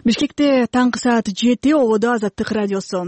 Бишкекте таңкы саат 7 ободо Азаттык радиосу.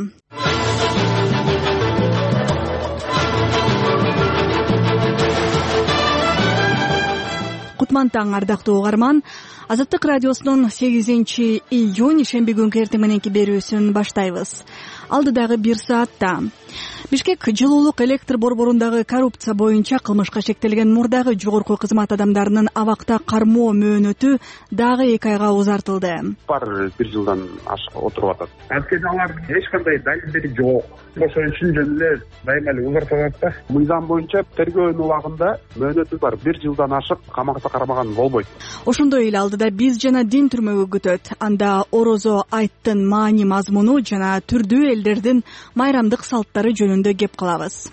Кутман таң, ардактуу угарман. Азаттык радиосунун 8-июнь шемби күнкү эртең мененки берүүсүн баштайбыз. Алдыдагы 1 саатта Бишкек жылуулук электр борборундагы коррупция боюнча кылмышка шектелген мурдагы жогорку кызмат адамдарынын абакта кармоо мөөнөтү дагы 2 айга узартылды. Бар 1 жылдан ашык отуруп атат. Анткени алар эч кандай далилдери жок. Ошон үчүн жөн эле дайыма эле узартылат да. Мыйзам боюнча тергөөнүн убагында мөөнөтү бар 1 жылдан ашык камакта кармаган болбойт. Ошондой эле алдыда биз жана дин түрмөгү күтөт. Анда орозо айттын маани мазмуну жана түрдүү элдердин майрамдык салттары жөнүндө кеп кылабыз.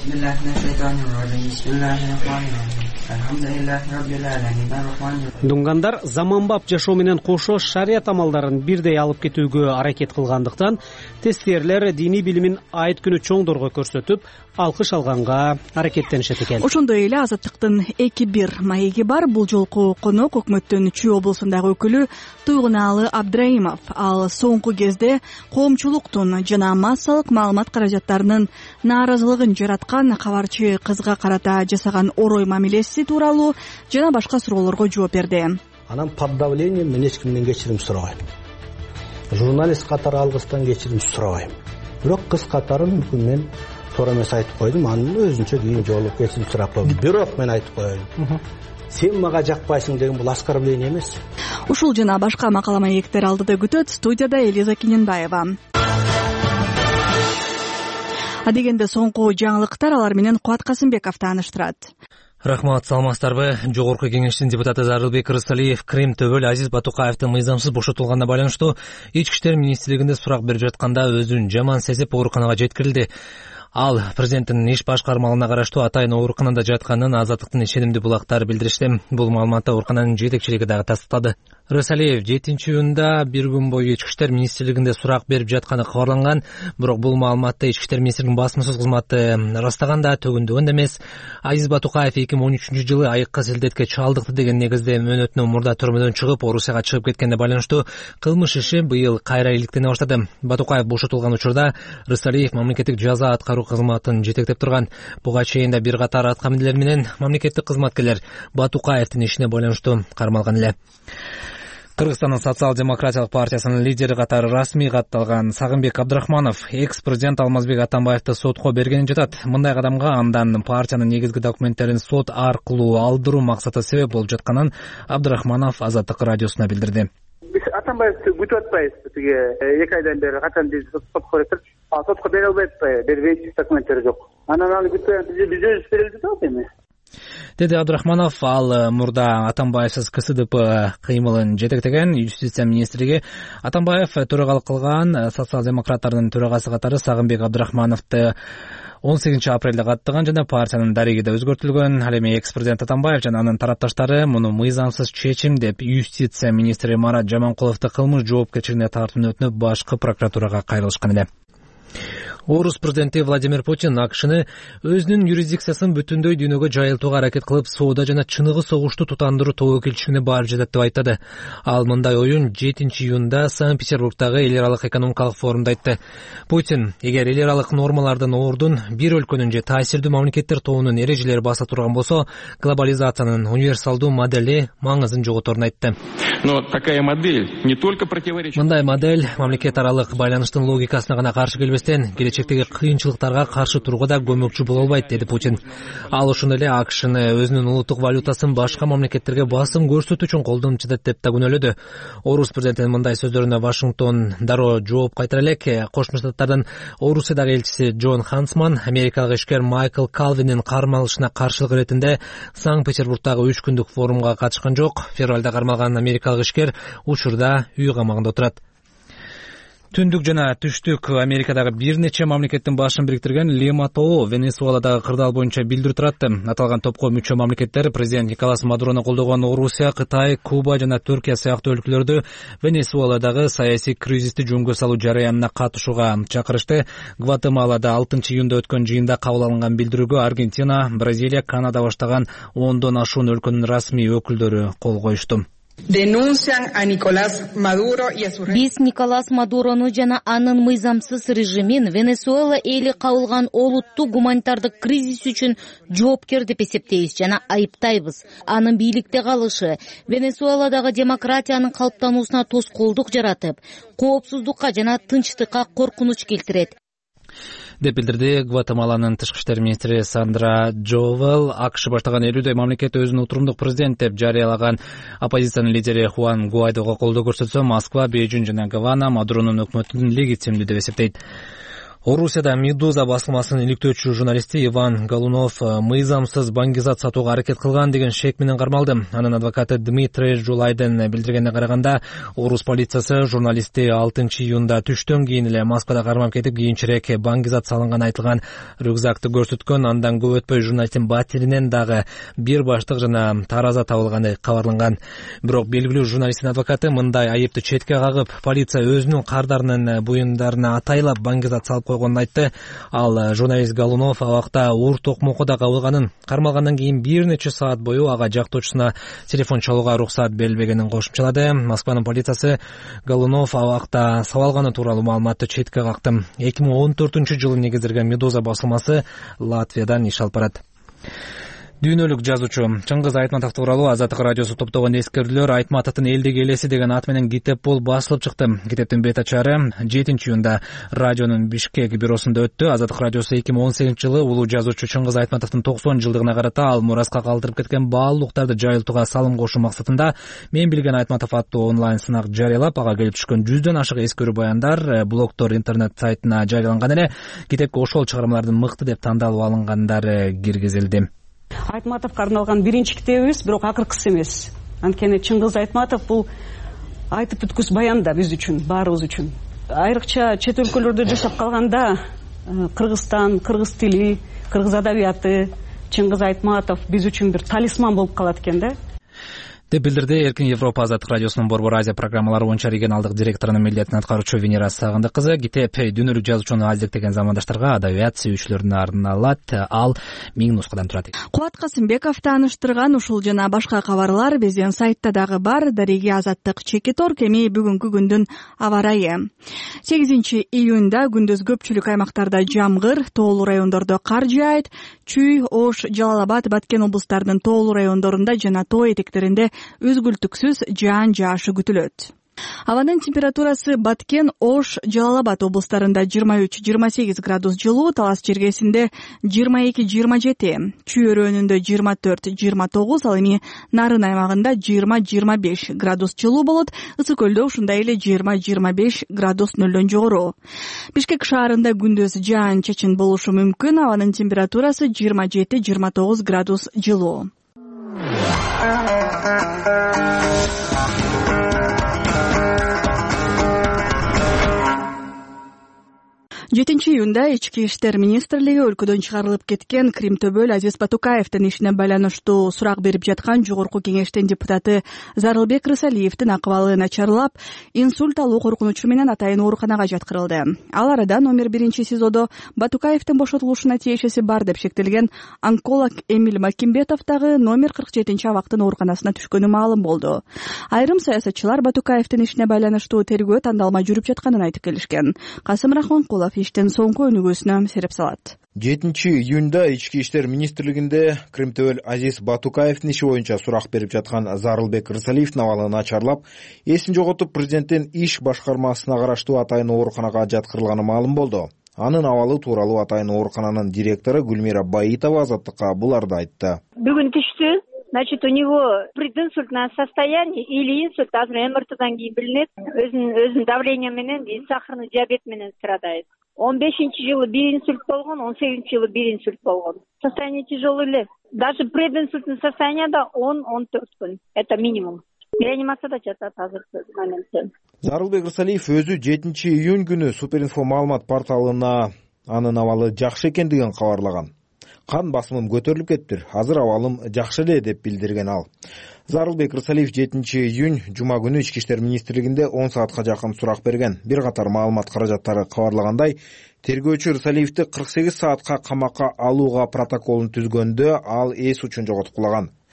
Дунгандар заманбап жашоо менен кошо шарият амалдарын бирдей алып кетүүгө аракет кылгандыктан тескерлер диний билимин айт күнү чоңдорго көрсөтүп, алкыш алганга аракеттенишет экен. Ошондой эле Азаттыктын 2-1 маеги бар. Бул жолку конок Өкмөттүн Чүй облусундагы өкүлү Туйгунаалы Абдраимов. Ал соңку кезде коомчулуктун жана массалык маалымат каражаттарынын нааразылыгын жараткан кабарчы кызга карата жасаган орой мамилеси тууралуу жана башка суроолорго жооп берди. Анан под давлением мен эч кимден кечирим сурабайм. Журналист катары алгыстан кечирим сурабайм. Бирок кыз катарын мен туура эмес айтып койдум. Анын өзүнчө кийин жолуп кечирим сурап койдум. Бирок мен айтып коеюн. Сен мага жакпайсың деген бул оскорбление эмес. Ушул жана башка макала маектер алдыда күтөт. Студияда Элиза Киненбаева. Адегенде соңку жаңылыктар алар менен Куат Касымбеков тааныштырат. Рахмат, саламатсыздарбы? Жогорку кеңештин депутаты Зарылбек Рысалиев Крым Төбөл Азиз Батукаевдин мыйзамсыз бошотулганына байланыштуу Ички иштер министрлигинде сурак берип жатканда өзүн жаман сезип ооруканага жеткирилди. Ал президенттин иш башкармалыгына караштуу атайын ооруканада жатканын Азаттыктын ишенимдүү булактары билдиришти. Бул маалыматты оорукананын жетекчилиги дагы тастыктады. Рысалиев 7-июнда бир күн бою Ички иштер министрлигинде сурак берип жатканы кабарланган, бирок бул маалыматты Ички иштер министрлигинин басмасөз кызматы ырастаганда төгүндөгөн эмес. Азиз Батукаев 2013-жылы айыкка силдетке чалдыкты деген негизде мөөнөтүнөн мурда түрмөдөн чыгып, Орусияга чыгып кеткенде байланыштуу кылмыш иши быйыл кайра иликтене баштады. Батукаев бошотулган учурда Рысалиев мамлекеттик жаза аткаруу кызматын жетектеп турган. Буга чейин да бир катар атка минелер менен мамлекеттик кызматкерлер Батукаевдин ишине байланыштуу кармалган эле. Кыргызстандын социал-демократиялык партиясынын лидери катары расмий катталган Сагынбек Абдрахманов экс-президент Алмазбек Атамбаевди сотко бергенин жатат. Мындай кадамга андан партиянын негизги документтерин сот аркылуу алдыруу максаты себеп болуп жатканын Абдрахманов Азаттык радиосуна билдирди. Биз Атамбаевди күтүп атпайбыз. Тиги 2 айдан бери качан биз сотко берип, сотко бере албай атпайбы? Бербейт, документтери жок. Анан аны күтүп биз өзүбүз берелди да эми. Деди Абдрахманов. Ал мурда Атамбаевсиз КСДП кыймылын жетектеген юстиция министриги Атамбаев төрагалык кылган социал-демократтардын төрагасы катары Сагынбек Абдрахмановду 18 апрелде каттыган жана партиянын дареги да өзгөртүлгөн. Ал эми экс-президент Атамбаев жана анын тарапташтары муну мыйзамсыз чечим деп юстиция министри Марат Жаманкуловду кылмыш жоопкерчилигине тартууну өтүнүп башкы прокуратурага кайрылышкан эле. Орус президенти Владимир Путин АКШны өзүнүн юрисдикциясын бүтүндөй дүйнөгө жайылтууга аракет кылып, соода жана чыныгы согушту тутандыруу тобокелчилигине барып жатат деп айтты. Ал мындай оюн 7-июнда Санкт-Петербургдагы эл аралык экономикалык форумда айтты. Путин, эгер эл аралык нормалардын ордун бир өлкөнүн же таасирдүү мамлекеттер тобунун эрежелери баса турган болсо, глобализациянын универсалдуу модели маңызын жоготорун айтты. Но такая модель не только противоречит. Мындай модель мамлекет аралык байланыштын логикасына гана каршы келбестен, келечектеги кыйынчылыктарга каршы турууга да көмөкчү боло албайт, деди Путин. Ал ошондой эле АКШны өзүнүн улуттук валютасын башка мамлекеттерге басым көрсөтүү үчүн колдонуп жатат деп да күнөөлөдү. Орус президентинин мындай сөздөрүнө Вашингтон дароо жооп кайтара элек. Кошмо Штаттардын Орусиядагы элчиси Джон Хансман америкалык ишкер Майкл Калвинин кармалышына каршылык иретинде Санкт-Петербургдагы 3 күндүк форумга катышкан жок. Февралда кармалган америкалык ишкер учурда үй камагында отурат. Түндүк жана түштүк Америкадагы бир нече мамлекеттин башын бириктирген Лима тобу Венесуэладагы кырдаал боюнча билдирүү туратты. Аталган топко мүчө мамлекеттер президент Николас Мадурону колдогон Орусия, Кытай, Куба жана Түркия сыяктуу өлкөлөрдү Венесуэладагы саясий кризисти жөнгө салуу жараянына катышууга чакырышты. Гватемалада 6-июнда өткөн жыйында кабыл алынган билдирүүгө Аргентина, Бразилия, Канада баштаган 10дон ашуун өлкөнүн расмий өкүлдөрү кол коюшту. Биз Николас Мадурону жана анын мыйзамсыз режимин Венесуэла эли кабылган олуттук гуманитардык кризис үчүн жоопкер деп эсептейбиз жана айыптайбыз. Анын бийликте калышы Венесуэладагы демократиянын калыптануусуна тоскоолдук жаратып, коопсуздукка жана тынчтыкка коркунуч келтирет деп билдирди Гватемаланын тышкы иштер министри Сандра Джовел. АКШ баштаган 50дөй мамлекет өзүн утурумдук президент деп жарыялаган оппозициянын лидери Хуан Гуайдого колдоо көрсөтсө, Москва, Бейжиң жана Гавана Мадуронун өкмөтүн легитимдүү деп эсептейт. Орусияда Медуза басылмасынын иликтөөчү журналисти Иван Голунов мыйзамсыз баңгизат сатууга аракет кылган деген шек менен кармалды. Анын адвокаты Дмитрий Жулайдын билдиргенине караганда, орус полициясы журналистти 6-июнда түштөн кийин эле Москвада кармап кетип, кийинчерээк баңгизат салынган айтылган рюкзакты көрсөткөн. Андан көп өтпөй журналисттин батиринен дагы бир баштык жана тараза табылганы кабарланган. Бирок белгилүү журналисттин адвокаты мындай айыпты четке кагып, полиция өзүнүн кардарынын буюмдарына атайлап баңгизат салып койгонун айтты. Ал журналист Голунов абакта уур токмокко кабылганын, кармалгандан кийин бир нече саат бою ага жактоочусуна телефон чалууга уруксат берилбегенин кошумчалады. Москванын полициясы Голунов абакта сабалганы тууралуу маалыматты четке какты. 2014-жылы негизделген Медуза басылмасы Латвиядан иш алып барат. Дүйнөлүк жазуучу Чыңгыз Айтматов тууралуу Азаттык радиосу топтогон эскерүүлөр Айтматовдун элдик элеси деген ат менен китеп болуп басылып чыкты. Китептин бет ачары 7-июнда радионун Бишкек бюросунда өттү. Азаттык радиосу 2018-жылы улуу жазуучу Чыңгыз Айтматовдун 90 жылдыгына карата ал мураска калтырып кеткен баалуулуктарды жайылтууга салым кошуу максатында Мен билген Айтматов аттуу онлайн сынак жарыялап, ага келип түшкөн 100дөн ашык эскерүү баяндар блогтор интернет сайтына жарыяланган эле. Китепке ошол чыгармалардын мыкты деп тандалып алынгандары киргизилди. Айтматовго арналган биринчи китебибиз, бирок акыркысы эмес. Анткени Чыңгыз Айтматов бул айтып бүткүс баян да биз үчүн, баарыбыз үчүн. Айрыкча чет өлкөлөрдө жашап калганда Кыргызстан, кыргыз тили, кыргыз адабияты, Чыңгыз Айтматов биз үчүн бир талисман болуп калат экен да. деп билдирди Эркин Европа Азаттык радиосунун Борбор Азия программалары боюнча регионалдык директорунун милдетин аткаруучу Венера Сагындык кызы. Китеп дүйнөлүк жазуучуну аздектеген замандаштарга, адабият сүйүүчүлөрүнө арналат. Ал 1000 нускадан турат. Кубат Касымбеков тааныштырган ушул жана башка кабарлар биздин сайтта дагы бар. Дареги Азаттык чекитор кеми бүгүнкү күндүн аба ырайы. 8-июнда күндүз көпчүлүк аймактарда жамгыр, тоолуу райондордо кар жаайт. Чүй, Ош, Жалал-Абад, Баткен облустарынын тоолуу райондорунда жана тоо этектеринде үзгүлтүксүз жаан жаашы күтүлөт. Абанын температурасы Баткен, Ош, Жалал-Абад облустарында 23-28 градус жылуу, Талас чергесинде 22-27, Чүй өрөөнүндө 24-29, ал эми Нарын аймагында 20-25 градус жылуу болот. Ысык көлдө ушундай эле 20-25 градус нөлдөн жогору. Бишкек шаарында күндүз жаан чачын болушу мүмкүн. Абанын температурасы 27-29 градус жылуу. 7-июнда Ички иштер министрлиги өлкөдөн чыгарылып кеткен Кримтөбөл Азиз Батукаевдин ишине байланыштуу сурак берип жаткан жогорку кеңештин депутаты Зарылбек Рысалиевдин акыбалы начарлап, инсульт алуу коркунучу менен атайын ооруканага жаткырылды. Ал арада номер 1 СИЗОдо Батукаевдин бошотулушуна тиешеси бар деп шектелген онколог Эмиль Макимбетов дагы номер 47 абактын ооруканасына түшкөнү маалым болду. Айрым саясатчылар Батукаевдин ишине байланыштуу тергөө тандалмай жүрүп жатканын айтып келишкен. Касым Рахманкулов иштин соңку өнүгүүсүнө сереп салат. 7-июнда Ички иштер министрлигинде Кримтөбөл Азиз Батукаевдин иши боюнча сурак берип жаткан Зарылбек Рысалиевдин абалы начарлап, эсин жоготуп президенттин иш башкармасына караштуу атайын ооруканага жаткырылганы маалым болду. Анын абалы тууралуу атайын оорукананын директору Гүлмира Баитова Азаттыкка буларды айтты. Бүгүн түштү. Значит, у него прединсультное состояние или инсульт, азыр МРТдан кийин билинет. Өзүнүн давление менен, сахарный диабет менен страдает. 15-жылы бир инсульт болгон, 18-жылы бир инсульт болгон. Состояние тяжелое эле. Даже прединсультное состояние да 10-14 күн. Это минимум. Реанимацияда жатат азыркы моментте. Зарылбек Рысалиев өзү 7-июнь күнү Суперинфо маалымат порталына анын абалы жакшы экендигин кабарлаган. Кан басымым көтөрүлүп кетти. Азыр абалым жакшы эле деп билдирген ал. Зарылбек Рысалиев 7-июнь жума күнү Ички иштер министрлигинде 10 саатка жакын сурак берген. Бир катар маалымат каражаттары кабарлагандай, тергөөчү Рысалиевди 48 саатка камакка алууга протоколун түзгөндө ал эс учун жоготуп кулаган.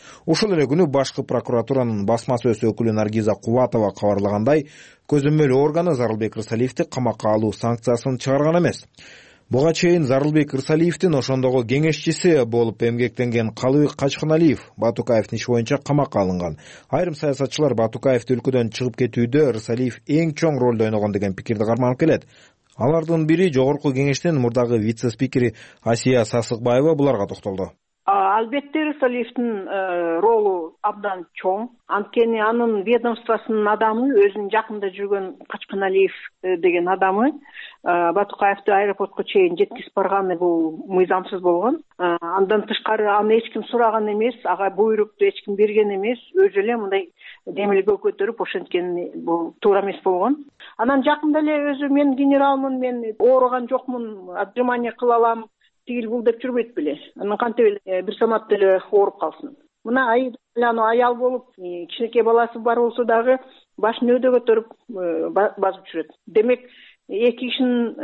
Ушул эле күнү башкы прокуратуранын басма сөз өкүлү Наргиза Кубатова кабарлагандай, көзөмөл органы Зарылбек Рысалиевди камакка алуу санкциясын чыгарган эмес. Буга чейин Зарылбек Рысалиевдин ошондогу кеңешчиси болуп эмгектенген Калыбек Качканалиев Батукаевдин иши боюнча камакка алынган. Айрым саясатчылар Батукаевди өлкөдөн чыгып кетүүдө Рысалиев эң чоң ролду ойногон деген пикирди карманып келет. Алардын бири жогорку кеңештин мурдагы вице-спикери Асия Сасыкбаева буларга токтолду. Албетте Рысалиевдин ролу абдан чоң. Анткени анын ведомствосунун адамы, өзүнүн жакында жүргөн Качканалиев деген адамы Батукаевди аэропортко чейин жеткизип барганы бул мыйзамсыз болгон. Андан тышкары аны эч ким сураган эмес, ага буйрукту эч ким берген эмес, өзү эле мындай демилге көтөрүп ошенткени бул туура эмес болгон. Анан жакында эле өзү мен генералмын, мен ооруган жокмун, отжимание кыла алам, тигил бул деп жүрбөйт беле. Анан кантип эле бир саматта эле ооруп калсын. Мына аял болуп, кичинекей баласы бар болсо дагы башын өйдө көтөрүп базып жүрөт. Демек, эки кишинин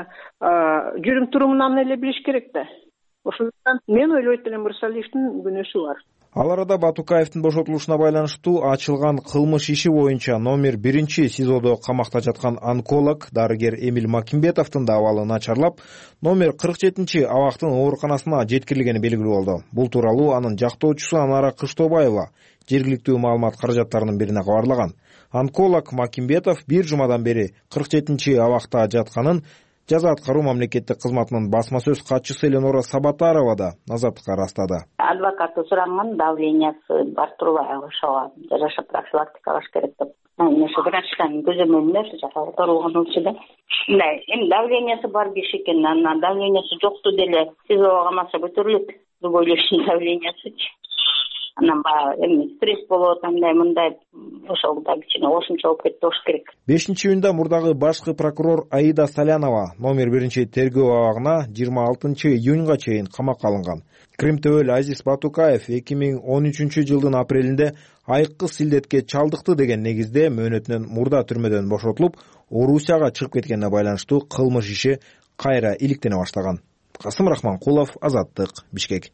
жүрүм турумунан эле билиш керек да. Ошондуктан мен ойлойт элем, Рысалиевдин күнөөсү бар. Ал арада Батукаевдин бошотулушуна байланыштуу ачылган кылмыш иши боюнча номер 1 СИЗОдо камакта жаткан онколог дарыгер Эмиль Макимбетовдун да абалы начарлап, номер 47 абактын ооруканасына жеткирилгени белгилүү болду. Бул тууралуу анын жактоочусу Анара Кыштобаева жергиликтүү маалымат каражаттарынын бирине кабарлаган. Онколог Макимбетов бир жумадан бери 47 абакта жатканын жаза аткаруу мамлекеттик кызматынын басма сөз катчысы Эленора Сабатарова да Азаттыкка ырастады. Адвокаты суранган, давлениясы бар турбайбы, ошого жашап профилактика кылыш керек деп. Ошо врачтан көзөмөлүнө которулган болчу да. Мындай, эми давлениясы бар киши экен, анан давлениясы жокту деле СИЗОго камаса көтөрүлөт. Любой лишний давлениясычы. Анан эми стресс болот, мындай ошол да кичине кошумча болуп кетти болуш керек. 5-июнда мурдагы башкы прокурор Аида Салянова номер 1 тергөө абагына 26 июнга чейин камакка алынган. Кримтөбөл Азиз Батукаев 2013 жылдын апрелинде айыккы силдетке чалдыкты деген негизде мөөнөтүнөн мурда түрмөдөн бошотулуп, Орусияга чыгып кеткенине байланыштуу кылмыш иши кайра иликтене баштаган. Касым Рахманкулов, Азаттык, Бишкек.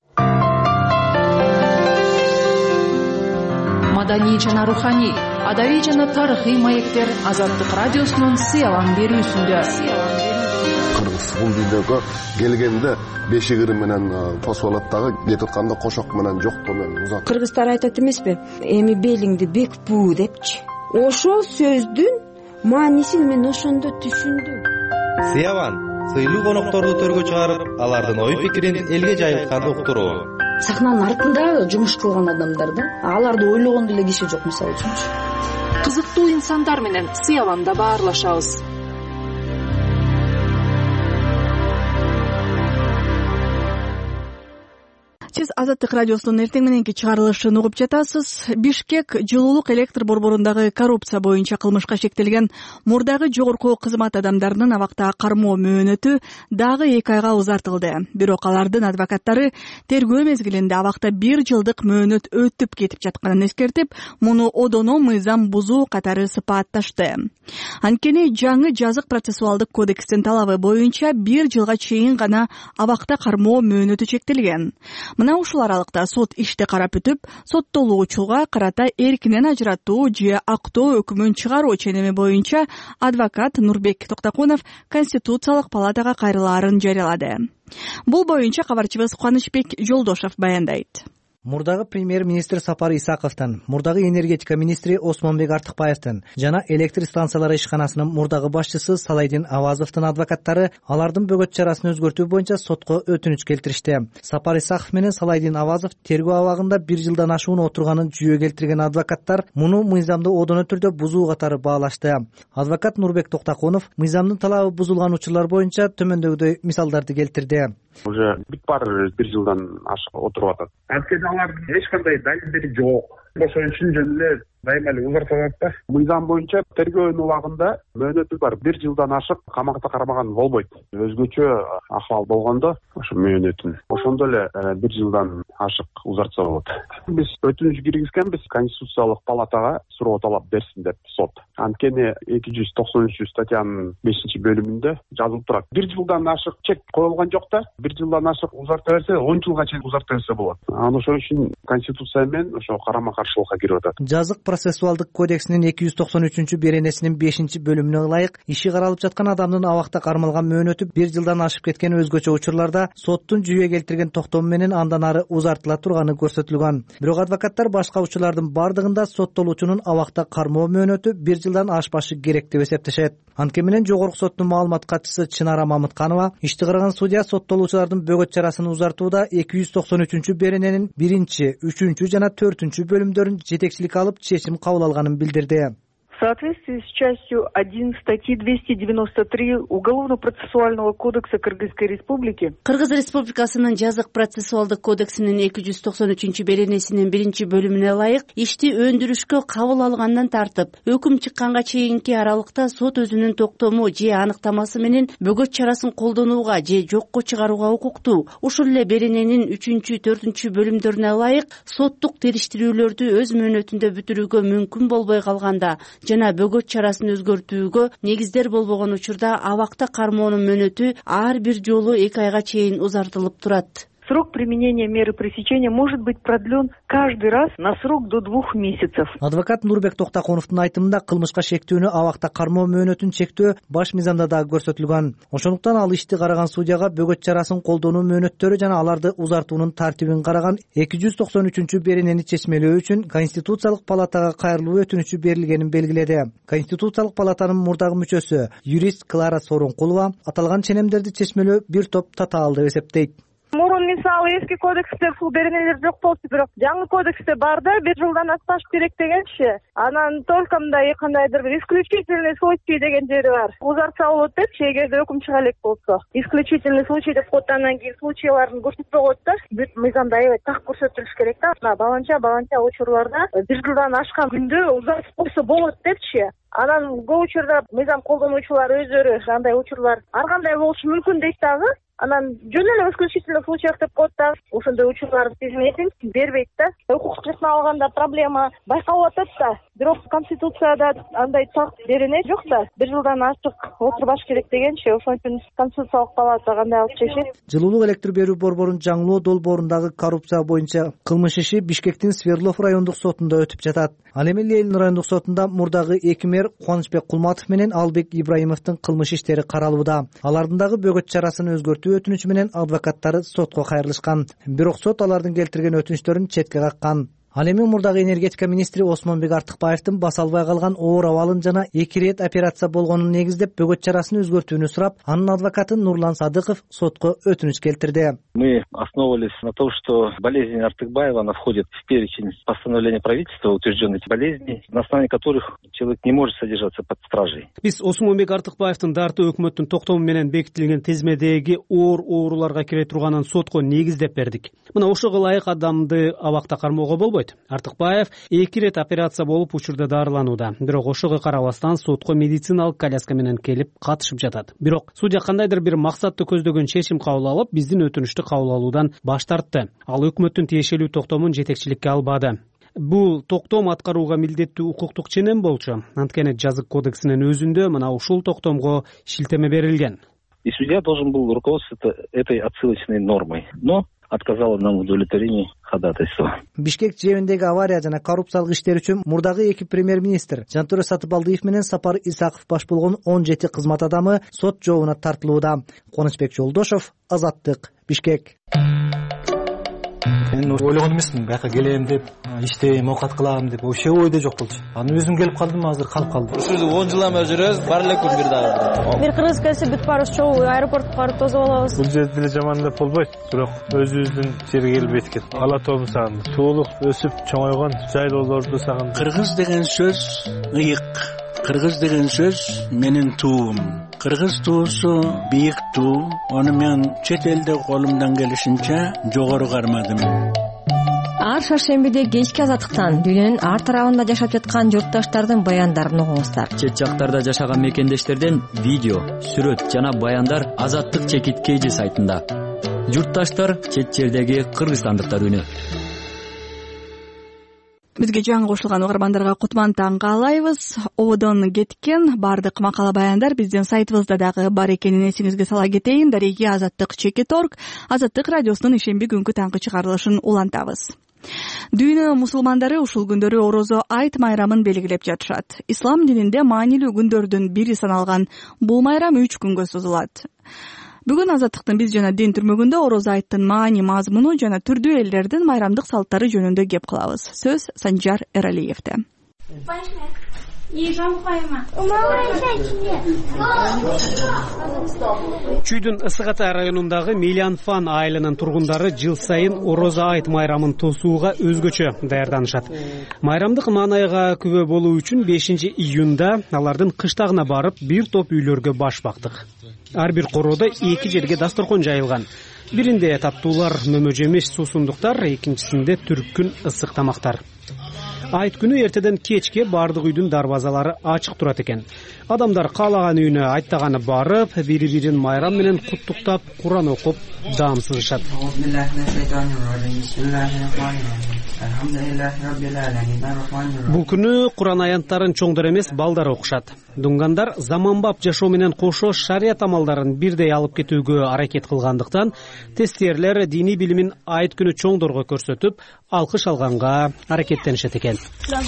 Маданий жана руханий, адабий жана тарыхый маектер Азаттык радиосунун сыялан берүүсүндө. Кыргыз бул видеого келгенде бешигири менен посолаттагы кетип атканда кошок менен жоктоо менен узат. Кыргыздар айтат эмеспи? Эми белиңди бекпүү депчи. Ошол сөздүн маанисин мен ошондо түшүндүм. Сыялан сыйлуу конокторду төргө чыгарып, алардын ой пикирин элге жайылткан уктуруу. Сахнанын артында жумуш кылган адамдар да, аларды ойлогон деле киши жок, мисалы үчүн. Кызыктуу инсандар менен сыяланда баарлашабыз. Сиз Азаттык радиосунун эртең мененки чыгарылышын угуп жатасыз. Бишкек жылуулук электр борборундагы коррупция боюнча кылмышка шектелген мурдагы жогорку кызмат адамдарынын абакта кармоо мөөнөтү дагы 2 айга узартылды. Бирок алардын адвокаттары тергөө мезгилинде абакта 1 жылдык мөөнөт өтүп кетип жатканын эскертип, муну одоно мыйзам бузуу катары сыпатташты. Анткени жаңы жазык процессуалдык кодекстин талабы боюнча 1 жылга чейин гана абакта кармоо мөөнөтү чектелген. Мына ушул аралыкта сот ишти карап бүтүп, соттолуучуга карата эркинен ажыратуу же актоо өкүмүн чыгаруу ченеми боюнча адвокат Нурбек Токтокунов Конституциялык палатага кайрылаарын жарыялады. Бул боюнча кабарчыбыз Кубанычбек Жолдошов баяндайт. Мурдагы премьер-министр Сапар Исаковдун, мурдагы энергетика министри Осмонбек Артыкбаевдин жана электр станциялары ишканасынын мурдагы башчысы Салайдин Авазовдун адвокаттары алардын бөгөт чарасын өзгөртүү боюнча сотко өтүнүч келтиришти. Сапар Исаков менен Салайдин Авазов тергөө абагында 1 жылдан ашуун отурганын жүйө келтирген адвокаттар муну мыйзамды одоно түрдө бузуу катары баалашты. Адвокат Нурбек Токтокунов мыйзамдын талабы бузулган учурлар боюнча төмөндөгүдөй мисалдарды келтирди. Уже бүт бар 1 жылдан ашык отуруп атат. Анткени алардын эч кандай далилдери жок. ошон үчүн жөн эле дайыма эле узартылат да. Мыйзам боюнча тергөөнүн убагында мөөнөтү бар 1 жылдан ашык камакта кармаган болбойт. Өзгөчө акыбал болгондо ошо мөөнөтүн ошондо эле 1 жылдан ашык узартса болот. Биз өтүнүч киргизгенбиз Конституциялык палатага суроо талап берсин деп сот. Анткени 293 статьянын 5-бөлүмүндө жазылып турат. 1 жылдан ашык чек коюлган жок да. 1 жылдан ашык узарта берсе 10 жылга чейин узарта берсе болот. Аны ошон үчүн Конституция менен ошо карама каршылыкка кирип атат. Жазык процессуалдык кодексинин 293 беренесинин 5-бөлүмүнө ылайык иши каралып жаткан адамдын абакта кармалган мөөнөтү 1 жылдан ашып кеткен өзгөчө учурларда соттун жүйө келтирген токтому менен андан ары узартыла турганы көрсөтүлгөн. Бирок адвокаттар башка учурлардын бардыгында соттолуучунун абакта кармоо мөөнөтү 1 жылдан ашпашы керек деп эсептешет. Анткени менен Жогорку соттун маалымат катчысы Чынара Мамытканова ишти караган судья соттолуучулардын бөгөт чарасын узартууда 293 берененин 1, 3 жана 4 бөлүмдөрүн жетекчиликке алып чечим кабыл алганын билдирди. В соответствии с частью 1 статьи 293 Уголовно-процессуального кодекса Кыргызской Республики Кыргыз Республикасынын жазык процессуалдык кодексинин 293 беренесинин 1 бөлүмүнө ылайык ишти өндүрүшкө кабыл алгандан тартып өкүм чыкканга чейинки аралыкта сот өзүнүн токтому же аныктамасы менен бөгөт чарасын колдонууга же жокко чыгарууга укуктуу. Ушул эле берененин 3, 4 бөлүмдөрүнө ылайык соттук териштирүүлөрдү өз мөөнөтүндө бүтүрүүгө мүмкүн болбой калганда жана бөгөт чарасын өзгөртүүгө негиздер болбогон учурда абакта кармоонун мөөнөтү ар бир жолу 2 айга чейин узартылып турат. Срок применения меры пресечения может быть продлен каждый раз на срок до 2 месяцев. Адвокат Нурбек Токтаконовдун айтымында кылмышка шектүүнү абакта кармоо мөөнөтүн чектөө баш мыйзамда дагы көрсөтүлгөн. Ошондуктан ал ишти караган судьяга бөгөт чарасын колдонуу мөөнөттөрү жана аларды узартуунун тартибин караган 293 беренени чечмелөө үчүн Конституциялык палатага кайрылуу өтүнүчү берилгенин белгиледи. Конституциялык палатанын мурдагы мүчөсү юрист Клара Сооронкулова аталган ченемдерди чечмелөө бир топ татаал деп эсептейт. Мурун мисалы эски кодексте бул беренелер жок болчу, бирок жаңы кодексте бар да 1 жылдан аспаш керек дегенчи. Анан только мындай кандайдыр бир исключительный случай деген жери бар. Узартса болот депчи, эгерде өкүм чыга элек болсо. Исключительный случай деп коет, анан кийин случайларын көрсөтпөй коет да. Бүт мыйзамда аябай так көрсөтүлүш керек да. Баланча учурларда 1 жылдан ашкан күндө узартып койсо болот депчи. Анан көп учурда мыйзам колдонуучулар өздөрү андай учурлар ар кандай болушу мүмкүн дейт дагы. Анан жөн эле исключительный случаях деп коет да. Ошондой учурларды тизмесин бербейт да. Укук жактан алганда проблема байкалып атат да. Бирок Конституцияда андай так берене жок да. 1 жылдан ашык отурбаш керек дегенчи. Ошон үчүн Конституциялык палата кандай алып чечет? Жылуулук электр берүү борборунун жаңылоо долбоорундагы коррупция боюнча кылмыш иши Бишкектин Свердлов райондук сотунда өтүп жатат. Ал эми Ленин райондук сотунда мурдагы 2 мэр Кубанычбек Кулматов менен Албек Ибраимовдун кылмыш иштери каралууда. Алардын дагы бөгөт чарасын өзгөртүү өтүнүчү менен адвокаттары сотко кайрылышкан. Бирок сот алардын келтирген өтүнүчтөрүн четке каккан. Ал эми мурдагы энергетика министри Осмонбек Артыкбаевдин баса албай калган оор абалын жана 2 рет операция болгонун негиздеп бөгөт чарасын өзгөртүүнү сурап, анын адвокаты Нурлан Садыков сотко өтүнүч келтирди. Мы основывались на том, что болезнь Артыкбаева, она входит в перечень постановления правительства, утвержденных болезней, на основании которых человек не может содержаться под стражей. Биз Осмонбек Артыкбаевдин дарты өкмөттүн токтому менен бекитилген тизмедеги оор ооруларга кире турганын сотко негиздеп бердик. Мына ошого ылайык адамды абакта кармоого болбойт. Артыкбаев 2 рет операция болуп учурда дарыланууда. Бирок ошого карабастан сотко медициналык коляска менен келип катышып жатат. Бирок судья кандайдыр бир максатты көздөгөн чечим кабыл алып, биздин өтүнүштү кабыл алуудан баш тартты. Ал өкмөттүн тиешелүү токтомун жетекчиликке албады. Бул токтом аткарууга милдеттүү укуктук ченем болчу. Анткени жазык кодексинин өзүндө мына ушул токтомго шилтеме берилген. И судья должен был руководствоваться этой отсылочной нормой. Но отказала нам в удовлетворении ходатайства. Бишкек жэбиндеги авария жана коррупциялык иштер үчүн мурдагы 2 премьер-министр Жантөре Сатыбалдиев менен Сапар Исаков баш болгон 17 кызмат адамы сот жообуна тартылууда. Кубанычбек Жолдошов, Азаттык, Бишкек. Мен ойлогон эмесмин, бияка келем деп, иштейм, оокат кылам деп, вообще ойдо жок болчу. Аны өзүм келип калдым, азыр калып калдым. Ушул 10 жылдан бери жүрөбүз, бар эле күн бир дагы. Бир кыргыз келсе бүт барыбыз чогуу аэропортко барып тосуп алабыз. Бул жерде деле жаман деп болбойт, бирок өзүбүздүн жерге келип эткет. Ала тобун сагындык. Туулук өсүп чоңойгон жайлоолорду сагындык. Кыргыз деген сөз ыйык. Кыргыз деген сөз менин туум. Кыргыз туусу бийик туу. Аны мен чет элде колумдан келишинче жогору кармадым. ар шаршембиде кечки азаттыктан дүйнөнүн ар тарабында жашап жаткан журтташтардын баяндарын угуңуздар. Чет жактарда жашаган мекендештерден видео, сүрөт жана баяндар Азаттык чекит KG сайтында. Журтташтар чет жердеги кыргызстандыктар үнү. Бизге жаңы кошулган угармандарга кутман таң каалайбыз. Ободон кеткен бардык макала баяндар биздин сайтыбызда дагы бар экенин эсиңизге сала кетейин. Дареги Азаттык чекит.org, Азаттык радиосунун ишемби күнгү таңкы чыгарылышын улантабыз. Дүйнө мусулмандары ушул күндөрү орозо айт майрамын белгилеп жатышат. Ислам дининде маанилүү күндөрдүн бири саналган бул майрам 3 күнгө созулат. Бүгүн Азаттыктын биз жана дин түрмөгүндө орозо айттын маани мазмуну жана түрдүү элдердин майрамдык салттары жөнүндө кеп кылабыз. Сөз Санжар Эралиевде. Чүйдүн Ысык Ата районундагы Милянфан айылынын тургундары жыл сайын орозо айт майрамын тосууга өзгөчө даярданышат. Майрамдык маанайга күбө болуу үчүн 5-июнда алардын кыштагына барып бир топ үйлөргө баш бактык. Ар бир короодо 2 жерге дасторкон жайылган. Биринде таттуулар, мөмө жемиш, суусундуктар, экинчисинде түркүн ысык тамактар. Айт күнү эртеден кечке бардык үйдүн дарбазалары ачык турат экен. Адамдар каалаган үйүнө айттаганы барып, бири-бирин майрам менен куттуктап, Куран окуп, даам сызышат. Бул күнү Куран аянттарын чоңдор эмес, балдар окушат. Дунгандар заманбап жашоо менен кошо шарият амалдарын бирдей алып кетүүгө аракет кылгандыктан, тестирлер диний билимин айт күнү чоңдорго көрсөтүп, алкыш алганга аракеттенишет экен.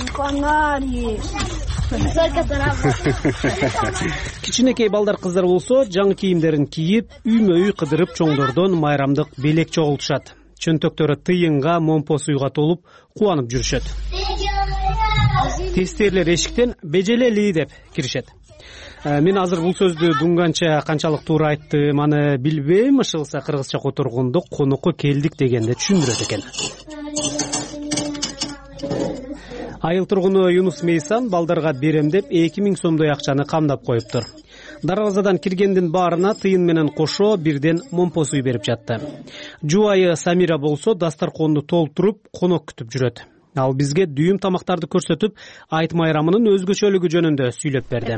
Кичинекей балдар кыздар болсо, жаңы кийимдерин кийип, үймө-үй кыдырып чоңдордон майрамдык белек чогултушат. Чөнтөктөрү тыйынга, момпо суйга толуп, кубанып жүрүшөт. Тестирлер эшиктен бежелели деп киришет. Мен азыр бул сөздү дунганча канчалык туура айттым, аны билбейм, ышылса кыргызча которгондо конокко келдик дегенде түшүндүрөт экен. Айыл тургуну Юнус Мейсан балдарга берем деп 2000 сомдой акчаны камдап коюптур. Дарбазадан киргендин баарына тыйын менен кошо бирден момпо суй берип жатты. Жубайы Самира болсо дасторконду толтуруп, конок күтүп жүрөт. Ал бизге дүйүм тамактарды көрсөтүп, айт майрамынын өзгөчөлүгү жөнүндө сүйлөп берди.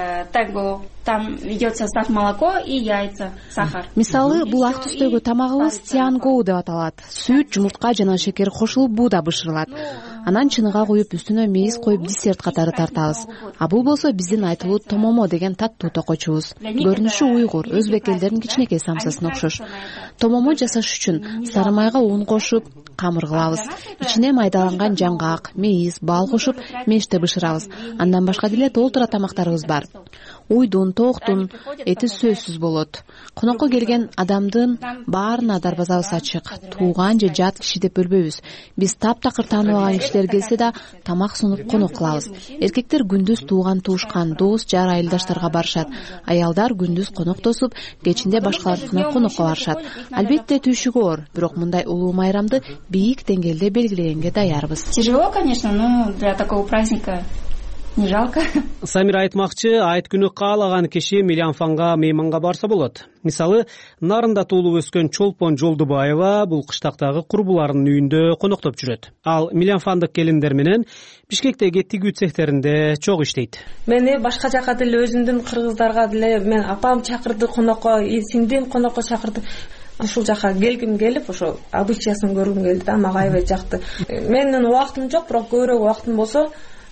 Там ведется сав молоко и яйца, сахар. Мисалы, бул ак түстөгү тамагыбыз тиангоу деп аталат. Сүт, жумуртка жана шекер кошулуп бууда бышырылат. Анан чыныга коюп, үстүнө мейиз коюп десерт катары тартабыз. А бул болсо биздин айтылуу томомо деген таттуу токочубуз. Көрүнүшү уйгур, өзбек элдеринин кичинекей самсасына окшош. Томомо жасаш үчүн сары майга ун кошуп, камыр кылабыз. Ичине майдаланган жаңгак, мейиз, бал кошуп, меште бышырабыз. Андан башка деле толтура тамактарыбыз бар. Уйдун, тооктун эти сөзсүз болот. Конокко келген адамдын баарына дарбазабыз ачык. Тууган же жат киши деп бөлбөйбүз. Биз таптакыр тааныбаган кишилер келсе да тамак сунуп конок кылабыз. Эркектер күндүз тууган туушкан, дос, жар, айылдаштарга барышат. Аялдар күндүз конок тосуп, кечинде башкалардыкына конокко барышат. Албетте түйшүгү оор, бирок мындай улуу майрамды бийик деңгээлде белгилегенге даярбыз. Тяжело, конечно, но для такого праздника не жалко. Самира айтмакчы, айт күнү каалаган киши Милянфанга мейманга барса болот. Мисалы, Нарында туулуп өскөн Чолпон Жолдубаева бул кыштактагы курбуларынын үйүндө коноктоп жүрөт. Ал Милянфандык келиндер менен Бишкектеги тигүү цехтеринде чогуу иштейт. Мени башка жака деле өзүмдүн кыргыздарга деле мен апам чакырды конокко, сиңдим конокко чакырды. Ушул жака келгим келип, ошо обычаясын көргүм келди да, мага аябай жакты. Менин убактым жок, бирок көбүрөөк убактым болсо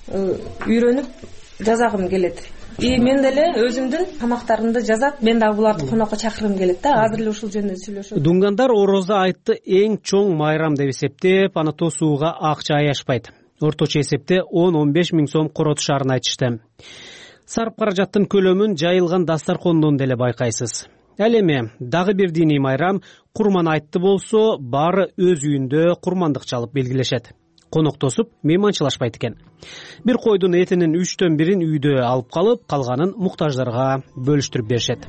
үйрөнүп жазагым келет. Мен деле өзүмдүн тамактарымды жазап, мен дагы буларды конокко чакыргым келет да. Азыр эле ушул жөнүндө сүйлөшөбүз. Дунгандар орозо айтты эң чоң майрам деп эсептеп, аны тосууга акча аяшпайт. Орточо эсепте 10-15 миң сом коротушарын айтышты. Сарп каражаттын көлөмүн жайылган дасторкондон деле байкайсыз. Ал эми дагы бир диний майрам Курман айтты болсо, баары өз үйүндө курмандык чалып белгилешет. Конок тосуп, мейманчылашпайт экен. Бир койдун этинин 3/4 үйдө алып калып, калганын муктаждарга бөлүштүрүп беришет.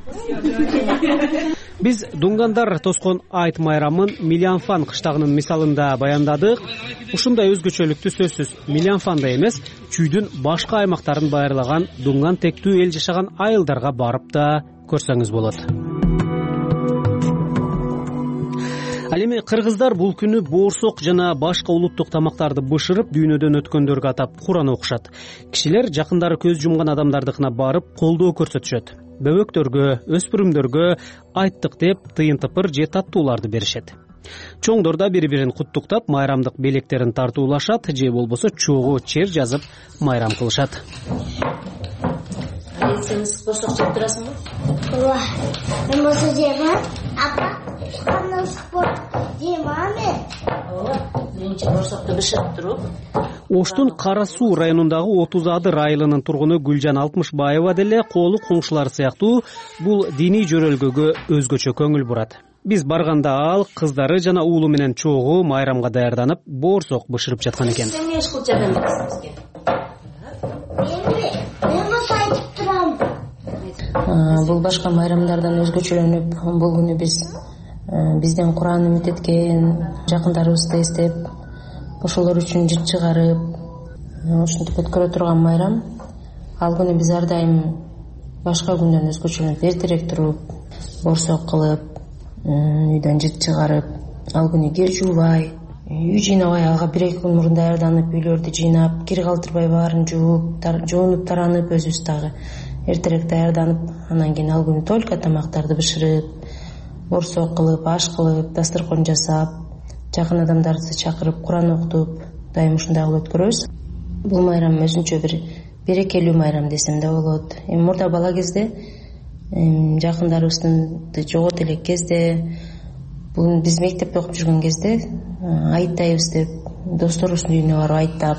Биз дунгандар тоскон айт майрамын Милянфан кыштагынын мисалында баяндадык. Ушундай өзгөчөлүктү сөзсүз Милянфанда эмес, чүйдүн башка аймактарын байырлаган дунган тектүү эл жашаган айылдарга барып да көрсөңүз болот. Ал эми кыргыздар бул күнү боорсок жана башка улуттук тамактарды бышырып дүйнөдөн өткөндөргө атап Куран окушат. Кишилер жакындары көз жумган адамдардыкына барып колдоо көрсөтүшөт. Бөбөктөргө, өспүрүмдөргө айттык деп тыйын тыпыр же таттууларды беришет. Чоңдор да бири-бирин куттуктап майрамдык белектерин тартуулашат же болбосо чогуу чер жазып майрам кылышат. Сен боорсок жеп турасыңбы? Ооба. Мен боорсок жеймин. Апа, кандай спорт жеймин? Ооба. Менче боорсокту бышырып туруп. Оштун Кара Суу районундагы 30 Адыр айылынын тургуну Гүлжан Алтмышбаева деле колу коңшулары сыяктуу бул диний жөрөлгөгө өзгөчө көңүл бурат. Биз барганда ал кыздары жана уулу менен чогуу майрамга даярданып боорсок бышырып жаткан экен. Сен эмне иш кылып жатасың бизге? Мен болсо айтып турам. Бул башка майрамдардан өзгөчөлөнүп, бул күнү бизден Куран үмүт эткен жакындарыбызды эстеп, ошолор үчүн жыт чыгарып, ушинтип өткөрө турган майрам. Ал күнү биз ар дайым башка күндөн өзгөчөлөнүп, эртерээк туруп, боорсок кылып, үйдөн жыт чыгарып, ал күнү кир жуубай, үй жыйнабай, алга 1-2 күн мурун даярданып, үйлөрдү жыйнап, кир калтырбай баарын жуунуп таранып, өзүбүз дагы эртерээк даярданып, анан кийин ал күнү только тамактарды бышырып, боорсок кылып, аш кылып, дасторкон жасап, жакын адамдарды чакырып, Куран окутуп, дайым ушундай кылып өткөрөбүз. Бул майрам өзүнчө бир берекелүү майрам десем да болот. Мурда бала кезде жакындарыбызды жогот элек кезде, бул биз мектепте окуп жүргөн кезде айттайбыз деп досторубуздун үйүнө барып айттап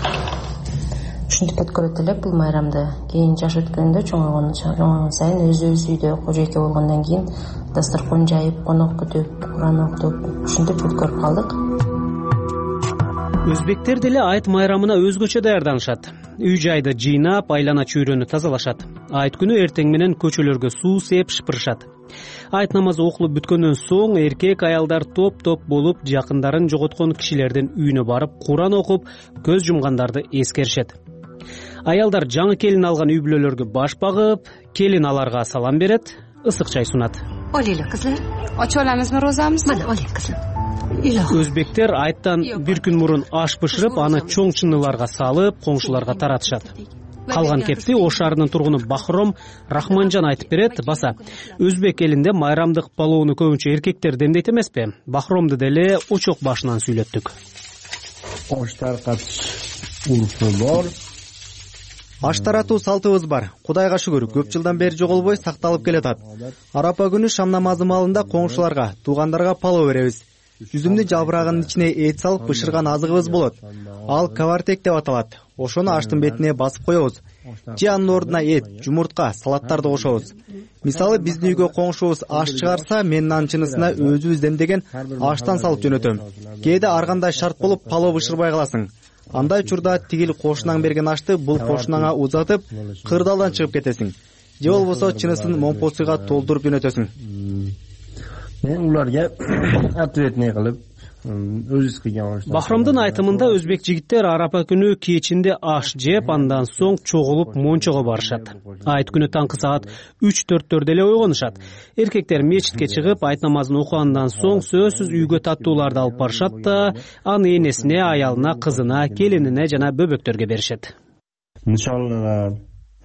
ушинтип өткөрөт элек бул майрамды. Кийин жаш өткөндө чоңойгон сайын өзүбүз үйдө кожойке болгондон кийин дасторкон жайып, конок күтүп, Куран окутуп ушинтип өткөрүп калдык. Өзбектер деле айт майрамына өзгөчө даярданышат. Үй жайды жыйнап, айлана чөйрөнү тазалашат. Айт күнү эртең менен көчөлөргө суу сеп шыпырышат. Айт намазы окулуп бүткөндөн соң эркек аялдар топ-топ болуп жакындарын жоготкон кишилердин үйүнө барып Куран окуп, көз жумгандарды эскеришет. Аялдар жаңы келин алган үй бүлөлөргө баш багып, келин аларга салам берет, ысык чай сунат. Олейле кызлар, очуп аламызбы розамызды? Мына, олей кызым. Өзбектер айттан бир күн мурун аш бышырып, аны чоң чыныларга салып, коңшуларга таратышат. Калган кепти Ош шаарынын тургуну Бахром Рахманжан айтып берет. Баса, өзбек элинде майрамдык палоону көбүнчө эркектер демдейт эмеспи? Бахромду деле очок башынан сүйлөттүк. Ош таркатыш урфу бар. Аш таратуу салтыбыз бар. Кудайга шүгүр, көп жылдан бери жоголбой сакталып келатат. Арапа күнү шам намазы маалында коңшуларга, туугандарга палоо беребиз. Жүзүмдүн жалбырагынын ичине эт салып бышырган азыгыбыз болот. Ал кавартек деп аталат. Ошону аштын бетине басып коебуз. Же анын ордуна эт, жумуртка, салаттарды кошобуз. Мисалы биздин үйгө коңшубуз аш чыгарса, мен анын чынысына өзүбүз демдеген аштан салып жөнөтөм. Кээде ар кандай шарт болуп палоо бышырбай каласың. Андай учурда тигил кошунаң берген ашты бул кошунаңа узатып, кырдаалдан чыгып кетесиң. Же болбосо чынысын момпосуйга толтуруп жөнөтөсүң. Мен уларга ответный кылып, өзүбүз кылган аш. Бахромдун айтымында өзбек жигиттер арапа күнү кечинде аш жеп, андан соң чогулуп мончого барышат. Айт күнү таңкы саат 3-4 эле ойгонушат. Эркектер мечитке чыгып, айт намазын окугандан соң сөзсүз үйгө таттууларды алып барышат да, аны энесине, аялына, кызына, келинине жана бөбөктөргө беришет. Нишанлар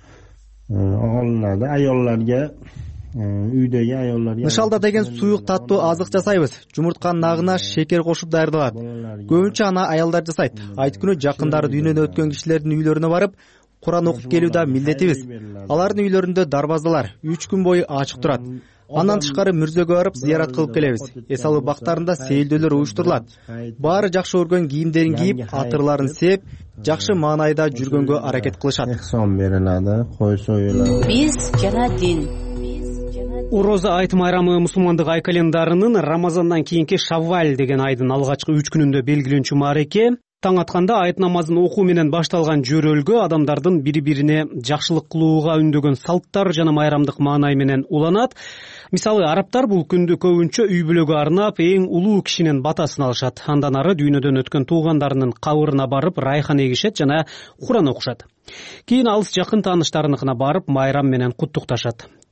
алынады, аялларга үйдөгү аялларга. Нышалда деген суюк таттуу азык жасайбыз. Жумуртканын нагына шекер кошуп даярдалат. Көбүнчө аны аялдар жасайт. Айт күнү жакындары дүйнөдөн өткөн кишилердин үйлөрүнө барып, Куран окуп келүү да милдетибиз. Алардын үйлөрүндө дарбазалар 3 күн бою ачык турат. Андан тышкары мүрзөгө барып зыярат кылып келебиз. Эс алуу бактарында сейилдөөлөр уюштурулат. Баары жакшы көргөн кийимдерин кийип, атырларын сеп, жакшы маанайда жүргөнгө аракет кылышат. Сон берилadi, кой союлат. Биз жана дин. Ороза айт майрамы мусулмандык ай календарынын Рамазандан кийинки Шавваль деген айдын алгачкы 3 күнүндө белгиленчү маареке. Таң атканда айт намазын окуу менен башталган жөрөлгө адамдардын бири-бирине жакшылык кылууга үндөгөн салттар жана майрамдык маанай менен уланат. Мисалы, араптар бул күндү көбүнчө үй бүлөгө арнап, эң улуу кишинин батасын алышат. Андан ары дүйнөдөн өткөн туугандарынын кабырына барып, райхан эгишет жана Куран окушат. Кийин алыс жакын тааныштарыныкына барып, майрам менен куттукташат.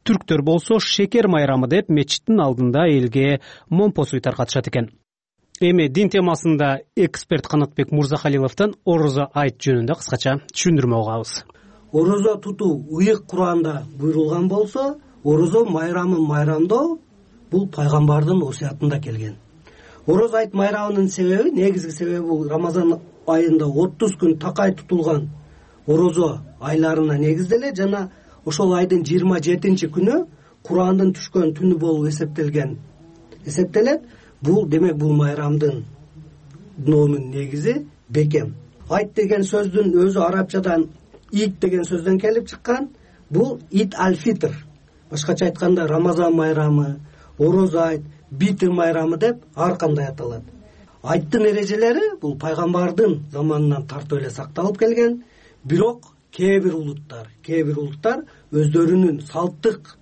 түрктөр болсо шекер майрамы деп мечиттин алдында элге момпо суй таркатышат экен. Эми дин темасында эксперт Канатбек Мурзахалиловдон орозо айт жөнүндө кыскача түшүндүрмө угабыз. Орозо тутуу ыйык Куранда буйрулган болсо, орозо майрамын майрамдоо бул пайгамбардын осуятында келген. Орозо айт майрамынын себеби, негизги себеби бул Рамазан айында 30 күн такай тутулган орозо айларына негизделе жана ошол айдын 27 күнү Курандын түшкөн түнү болуп эсептелет. Бул демек бул майрамдын номунун негизи бекем. Айт деген сөздүн өзү арабчадан ид деген сөздөн келип чыккан. Бул ид аль-фитр. Башкача айтканда Рамазан майрамы, орозо айт, битир майрамы деп ар кандай аталат. Айттын эрежелери бул пайгамбардын заманынан тартып эле сакталып келген. Бирок кээ бир улуттар өздөрүнүн салттык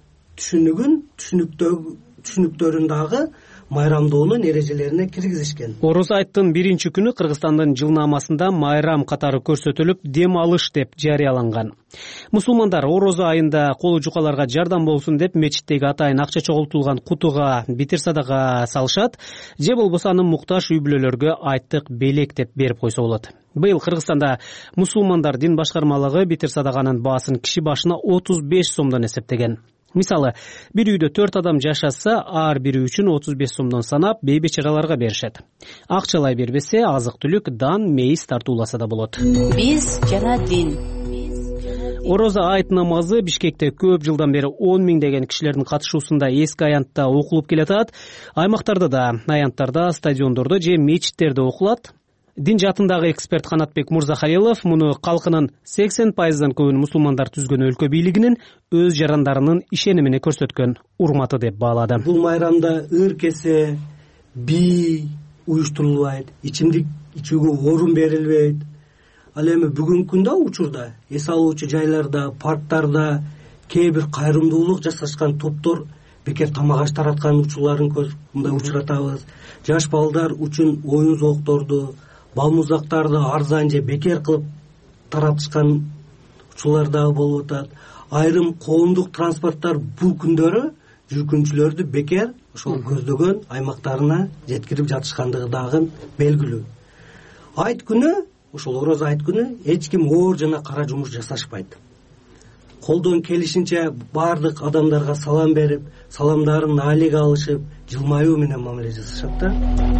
түшүнүктөрүн дагы майрамдоонун эрежелерине киргизишкен. Орозо айттын биринчи күнү Кыргызстандын жылнаамасында майрам катары көрсөтүлүп, дем алыш деп жарыяланган. Мусулмандар орозо айында колу жукаларга жардам болсун деп мечиттеги атайын акча чогултулган кутуга битир садака салышат, же болбосо анын муктаж үй бүлөлөргө айттык белек деп берип койсо болот. Быйыл Кыргызстанда мусулмандар дин башкармалыгы битир садаканын баасын киши башына 35 сомдон эсептеген. Мисалы, бир үйдө 4 адам жашаса, ар бири үчүн 35 сомдон санап, бейбечараларга беришет. Акчалай бербесе, азык-түлүк, дан, мейиз тартууласа да болот. Биз жана дин. Орозо айт намазы Бишкекте көп жылдан бери 10 миңдеген кишилердин катышуусунда эски аянтта окулуп келатат. Аймактарда да, аянттарда, стадиондордо же мечиттерде окулат. Дин жаатындагы эксперт Канатбек Мурзахалилов муну калкынын 80%дан көбүн мусулмандар түзгөн өлкө бийлигинин өз жарандарынын ишенимине көрсөткөн урматы деп баалады. Бул майрамда ыр-кесе, бий уюштурулбайт, ичимдик ичүүгө орун берилбейт. Ал эми бүгүнкү күндө учурда эс алуучу жайларда, парктарда кээ бир кайрымдуулук жасашкан топтор бекер тамак аш тараткан учурларын учуратабыз. Жаш балдар үчүн оюн зоокторду, балмуздактарды арзан же бекер кылып таратышкан учурлар дагы болуп атат. Айрым коомдук транспорттор бул күндөрү жүргүнчүлөрдү бекер ошол көздөгөн аймактарына жеткирип жатышкандыгы дагы белгилүү. Айт күнү, ошол орозо айт күнү эч ким оор жана кара жумуш жасашпайт. Колдон келишинче бардык адамдарга салам берип, саламдарын алиге алышып, жылмаюу менен мамиле жасашат да.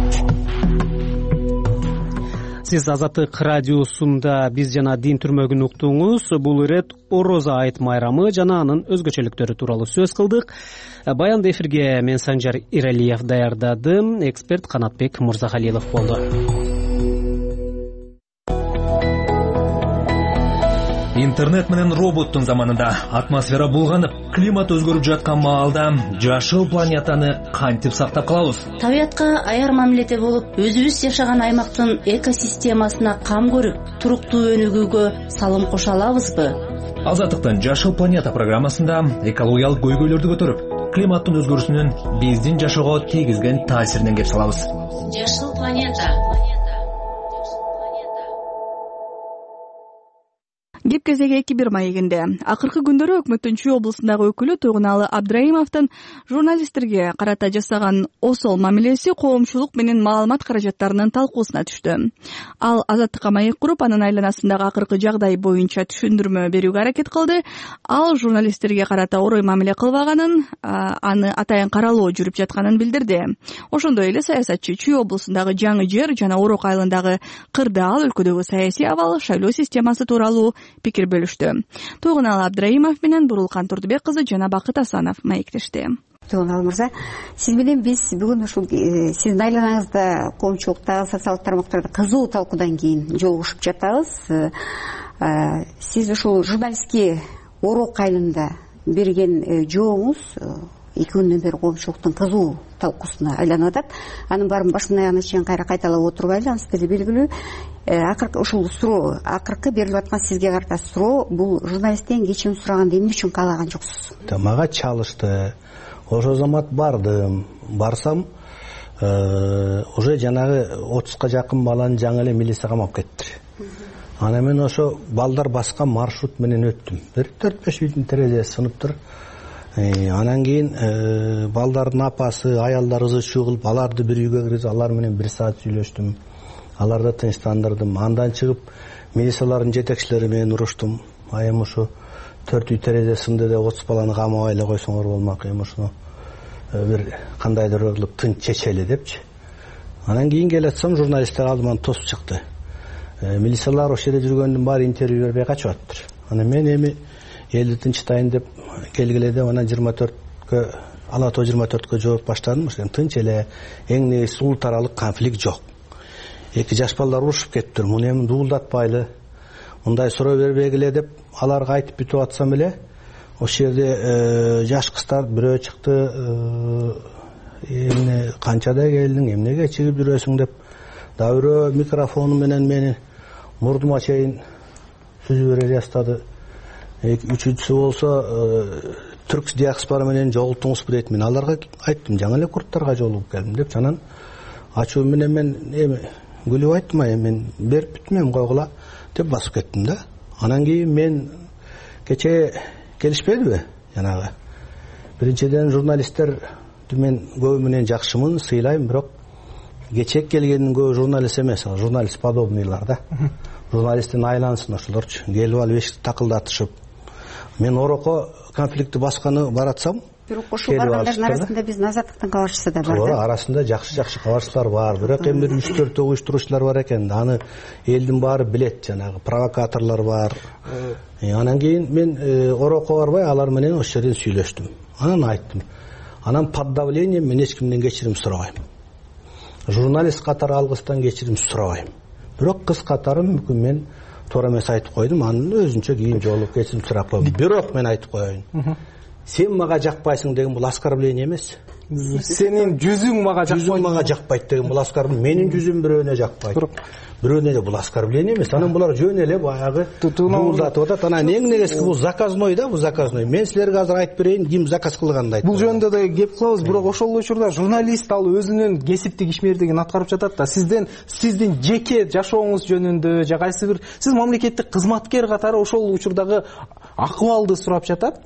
Сиз Азаттык радиосунда биз жана дин түрмөгүн уктуңуз. Бул ирет орозо айт майрамы жана анын өзгөчөлүктөрү тууралуу сөз кылдык. Баянды эфирге мен Санжар Иралиев даярдадым, эксперт Канатбек Мурзахалилов болду. Интернет менен роботтун заманында атмосфера булганып, климат өзгөрүп жаткан маалда жашыл планетаны кантип сактап калабыз? Табиятка аяр мамиледе болуп, өзүбүз жашаган аймактын экосистемасына кам көрүп, туруктуу өнүгүүгө салым кошо алабызбы? Азаттыктын Жашыл планета программасында экологиялык көйгөйлөрдү көтөрүп, климаттын өзгөрүшүнүн биздин жашоого тийгизген таасиринен кеп салабыз. Жашыл планета. Кеп кезеги 2-1 маегинде. Акыркы күндөрү өкмөттүн Чүй облусундагы өкүлү Туйгуналы Абдраимовдун журналисттерге карата жасаган осол мамилеси коомчулук менен маалымат каражаттарынын талкуусуна түштү. Ал Азаттыкка маек куруп, анын айланасындагы акыркы жагдай боюнча түшүндүрмө берүүгө аракет кылды. Ал журналисттерге карата орой мамиле кылбаганын, аны атайын каралоо жүрүп жатканын билдирди. Ошондой эле саясатчы Чүй облусундагы Жаңы Жер жана Орок айылындагы кырдаал, өлкөдөгү саясий абал, шайлоо системасы тууралуу пикир бөлүштү. Туйгуналы Абдраимов менен Бурулкан Турдубек кызы жана Бакыт Асанов маектешти. Туйгуналы мырза, сиз менен биз бүгүн ушул сиздин айланаңызда коомчулуктагы социалдык тармактарда кызуу талкуудан кийин жолугушуп жатабыз. Сиз ушул журналистке Орок айылында берген жооңуз 2 күндөн бери коомчулуктун кызуу талкуусуна айланып атат. Анын баарын башынан аягына чейин кайра кайталап отурбайлы, анысы деле белгилүү. Акыркы ушул суроо, акыркы берилип аткан сизге карата суроо, бул журналисттен кечирим сураганды эмне үчүн каалаган жоксуз? Мага чалышты. Ошо замат бардым. Барсам, уже жанагы 30га жакын баланы жаңы эле милиция камап кетти. Ана мен ошо балдар баскан маршрут менен өттүм. 4-5 үйдүн терезеси сыныптыр. Анан кийин балдардын апасы, аялдары ызы чуу кылып, аларды бир үйгө киргизип, алар менен 1 саат сүйлөштүм. Аларды тынчтандырдым. Андан чыгып милициялардын жетекчилери менен уруштум. Эми ушу 4 үй терезе сынды деп 30 баланы камабай эле койсоңор болмок. Эми ушуну бир кандайдыр кылып тынч чечели депчи. Анан кийин келатсам журналисттер алдыман тосуп чыкты. Милициялар ошол жерде жүргөндүн баары интервью бербей качып атыптыр. Анан мен эми элди тынчтайын деп келгиле деп анан 24кө Ала Тоо 24кө жооп баштадым. Ошон тынч эле, эң негизгиси улут аралык конфликт жок. Эки жаш балдар урушуп кетиптир. Муну эми дуулдатпайлы, мындай суроо бербегиле деп аларга айтып бүтүп атсам эле, ошол жерде жаш кыздар бирөө чыкты, эмне канчада келдиң, эмнеге чыгып жүрөсүң деп, да бирөө микрофону менен мени мурдума чейин сүзүп бере баштады. Үчүнчүсү болсо түрк диаспора менен жолуктуңузбу дейт. Мен аларга айттым, жаңы эле курттарга жолугуп келдим деп. Анан ачуу менен мен эми күлүп айттым, мен берип бүтмөйм, койгула деп басып кеттим да. Анан кийин мен кече келишпедиби? Жанагы биринчиден журналисттер мен көбү менен жакшымын, сыйлайм, бирок кечек келгендин көбү журналист эмес, журналист подобныйлар да. Журналисттин айлансын ошолорчу. Келип алып эшикти такылдатышып. Мен ороко конфликтти басканы баратсам, бирок ошол баргандардын арасында биздин азаттыктын кабарчысы да бар. Туура, арасында жакшы кабарчылар бар. Бирок эми 3-4 уюштуруучулар бар экен. Аны элдин баары билет, жанагы провокаторлор бар. Анан кийин мен ороко барбай алар менен ошол жерден сүйлөштүм. Анан айттым. Анан под давлением мен эч кимден кечирим сурабайм. Журналист катары алгыстан кечирим сурабайм. Бирок кыз катары мүмкүн мен туура эмес айтып койдум. Анын өзүнчө кийин жолуп кечирим сурап койдум. Бирок мен айтып коеюн. Сен мага жакпайсың деген бул оскорбление эмес. Сенин жүзүң мага жакпайт деген бул оскорбление. Менин жүзүм бирөөнө жакпайт. Бирөөнө эле бул оскорбление эмес. Анан булар жөн эле баягы дуулдатып атат. Анан эң негизги бул заказной да, бул заказной. Мен силерге азыр айтып берейин, ким заказ кылганды айтып. Бул жөнүндө да кеп кылабыз, бирок ошол учурда журналист ал өзүнүн кесиптик ишмердигин аткарып жатат да. Сиздин жеке жашооңуз жөнүндө же кайсы бир сиз мамлекеттик кызматкер катары ошол учурдагы акыбалды сурап жатат.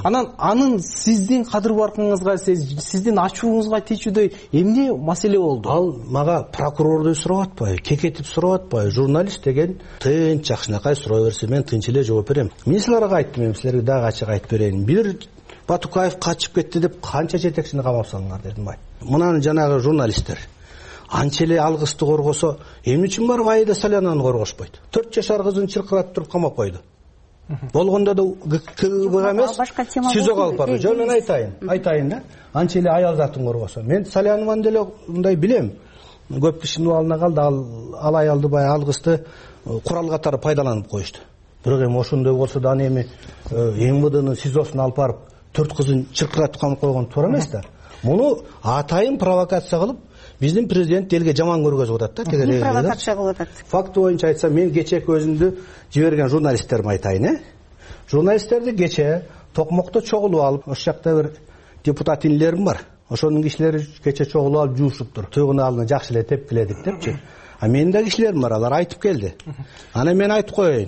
Анын сиздин кадыр баркыңызга, сиздин ачууңузга тийчүдөй эмне маселе болду? Ал мага прокурордой сурап атпайбы, кекетип сурап атпайбы. Журналист деген тынч, жакшынакай суроо берсе мен тынч эле жооп берем. Мен силерге айттым, мен силерге дагы ачык айтып берейин. Бир Батукаев качып кетти деп канча жетекчини камапсаңар дедим ай. Мынаны жанагы журналисттер анча эле алгысты коргосо, эмне үчүн барып Аида Салянаны коргошпойт? 4 жашар кызын чыркыратып туруп камап койду. Болгондо да КГБ эмес, СИЗОго алып барды. Жөн мен айтайын да. Анча эле аял затын коргосо. Мен Салянованы деле мындай билем. Көп кишинин абалына калды, ал аялды бая алгысты курал катары пайдаланып коюшту. Бирок эми ошондой болсо да аны эми МВДнын СИЗОсуна алып барып 4 кызын чыркыратып камап койгон туура эмес да. Муну атайын провокация кылып, биздин президент элге жаман көргөзүп атат да. Ким провокация кылып атат? Факты боюнча айтсам, мен кече өзүмдү жиберген журналисттериме айтайын, Журналисттерди кече Токмокто чогулуп алып, ошол жакта бир депутат инилерим бар. Ошонун кишилери кече чогулуп алып жуушуптур. Туйгун алдына жакшы эле тепкиледик депчи. Менин да кишилерим бар, алар айтып келди. Анан мен айтып коеюн.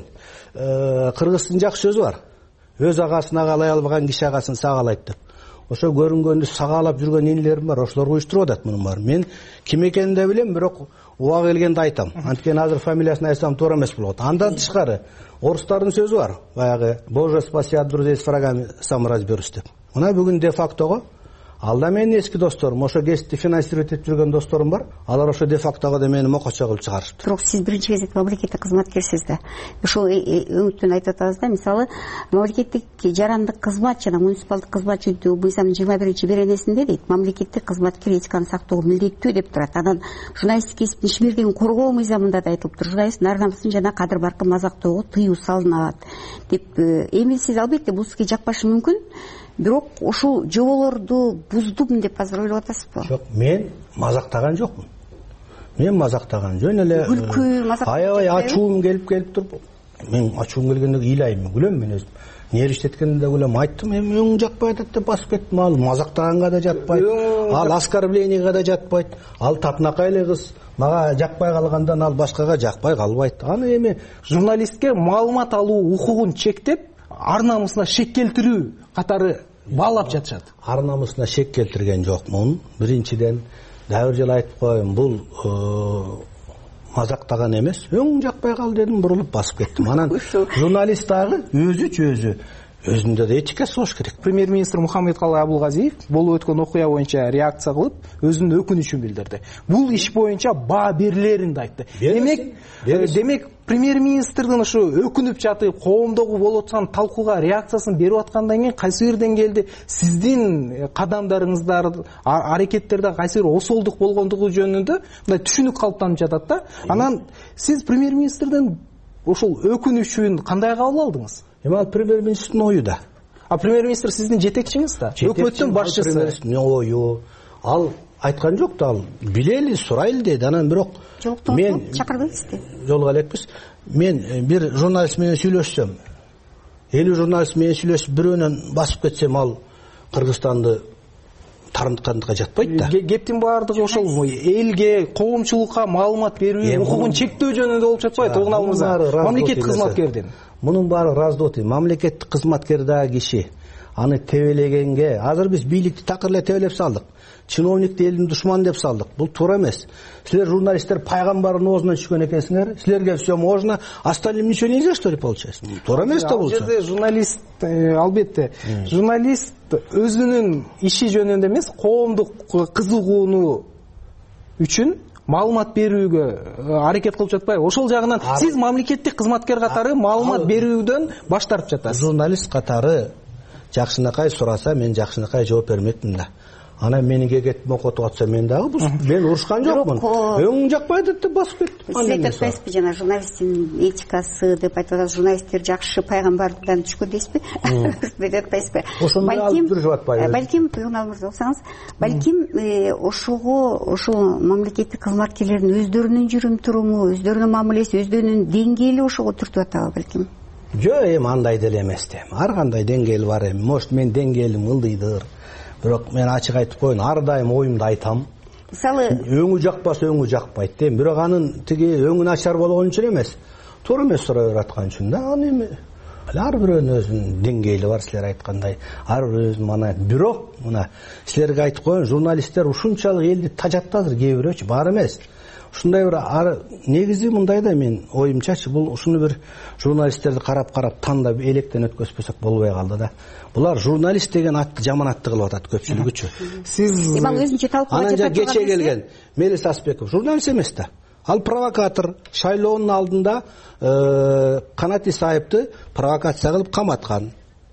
Кыргыздын жакшы сөзү бар. Өз агасын агалай албаган киши агасын сагалайт деп. Ошо көрүнгөндү сагалап жүргөн инилерим бар, ошолор уюштуруп атат мунун баарын. Мен ким экенин да билем, бирок убагы келгенде айтам. Анткени азыр фамилиясын айтсам туура эмес болот. Андан тышкары орустардын сөзү бар. Баягы Боже спаси от друзей с врагами сам разберусь деп. Мына бүгүн де фактого алда менин эски досторум, ошо кесипти финансировать этип жүргөн досторум бар. Алар ошо де фактого да мени мокочо кылып чыгарышыптыр. Бирок сиз биринчи кезекте мамлекеттик кызматкерсиз да. Ошол өңүттөн айтып атабыз да, мисалы, мамлекеттик жарандык кызмат жана муниципалдык кызмат жөнүндөгү мыйзамдын 21 беренесинде дейт, мамлекеттик кызматкер этиканы сактоо милдеттүү деп турат. Анан журналисттик кесиптин ишмердигин коргоо мыйзамында да айтылыптыр. Журналисттин ар намысын жана кадыр баркын мазактоого тыюу салынат деп. Эми сиз албетте бул сизге жакпашы мүмкүн. Бирок ушул жоболорду буздум деп азыр ойлоп атасызбы? Жок, мен мазактаган жокмун. Мен мазактаган жөн эле аябай ачуум келип туруп, мен ачуум келгенде ыйлайм, күлөм мен өзүм. Нервиштеткенде да күлөм, айттым, эми өң жакпай атат деп басып кеттим. Ал мазактаганга да жатпайт, ал оскорблениеге да жатпайт, ал татынакай эле кыз. Мага жакпай калгандан ал башкага жакпай калбайт. Аны эми журналистке маалымат алуу укугун чектеп, ар намысына шек келтирүү катары баалап жатышат. Ар намысына шек келтирген жокмун. Биринчиден дагы бир жолу айтып коеюн, бул мазактаган эмес. Өң жакпай кал дедим, бурулуп басып кеттим. Анан журналист дагы өзүндө да этикасы болуш керек. Премьер-министр Мухаммедкалый Абулгазиев болуп өткөн окуя боюнча реакция кылып, өзүнүн өкүнүчүн билдирди. Бул иш боюнча баа берилерин да айтты. Демек, премьер-министрдин ушу өкүнүп жатып, коомдогу болуп аткан талкууга реакциясын берип аткандан кийин кайсы бирден келди? Сиздин кадамдарыңыздар, аракеттерде кайсы бир осолдук болгондугу жөнүндө мындай түшүнүк калыптанып жатат да. Анан сиз премьер-министрдин ушул өкүнүчүн кандай кабыл алдыңыз? Ал премьер-министрдин ою да. Премьер-министр сиздин жетекчиңиз да. Өкмөттүн башчысы. Ою. Ал айткан жок да, ал билели, сурайлы деди. Анан бирок мен чакырдыңызбы? Жолуга элекпиз. Мен бир журналист менен сүйлөшсөм, 50 журналист менен сүйлөшүп, бирөөнөн басып кетсем, ал Кыргызстанды тарынткандыкка жатпайт да. Кептин баардыгы ошол элге, коомчулукка маалымат берүү укугун чектөө жөнүндө болуп жатпайбы, Тугунал мырза? Мамлекеттик кызматкердин. Мунун баары раздоты. Мамлекеттик кызматкер дагы киши. Аны тебелегенге, азыр биз бийликти такыр эле тебелеп салдык. Чиновникти элдин душманы деп салдык. Бул туура эмес. Силер журналисттер пайгамбардын оозунан түшкөн экенсиңер. Силерге все можно, остальным ничего нельзя, что ли, получается? Туура эмес да бул. Ал жерде журналист, албетте, журналист өзүнүн иши жөнүндө эмес, коомдук кызыгууну үчүн маалымат берүүгө аракет кылып жатпайбы? Ошол жагынан сиз мамлекеттик кызматкер катары маалымат берүүдөн баш тартып жатасыз. Журналист катары жакшынакай сураса, мен жакшынакай жооп бермекмин да. Анан мени кегетип окутуп атса, мен дагы мен урушкан жокмун. Өң жакпайды деп басып кеттим. Сиз айтып атпайсызбы, жана журналисттин этикасы деп айтып атасыз, журналисттер жакшы пайгамбардан түшкөн дейсизби? Деп атпайсызбы? Ошондой алып жүрүп атпайбы? Балким, Тугунал мырза, окусаңыз, балким ошого мамлекеттик кызматкерлердин өздөрүнүн жүрүм-туруму, өздөрүнүн мамилеси, өздөрүнүн деңгээли ошого түртүп атабы балким? Жок, андай деле эмес да. Ар кандай деңгээли бар эми. Может, мен деңгээлим ылдыйдыр. Бирок мен ачык айтып коеюн, ар дайым оюмду айтам. Мисалы, өңү жакпаса өңү жакпайт да. Бирок анын тиги өңү начар болгон үчүн эмес, туура эмес сурай бераткан үчүн да. Аны эми ар бирөөнүн өзүнүн деңгээли бар, силер айткандай. Ар бирөөбүз мына бирок мына силерге айтып коеюн, журналисттер ушунчалык элди тажатты азыр кээ бирөөчү, бар эмес. Ушундай бир негизи мындай да, мен оюмчачы, бул ушуну бир журналисттерди карап тандап электен өткөзбөсөк болбой калды да. Булар журналист деген атты жаман атты кылып атат көпчүлүгүчү. Сиз ал өзүнчө талкууга жатат. Анан кече келген Мелис Аспеков журналист эмес да. Ал провокатор. Шайлоонун алдында Канат Исаевди провокация кылып каматкан.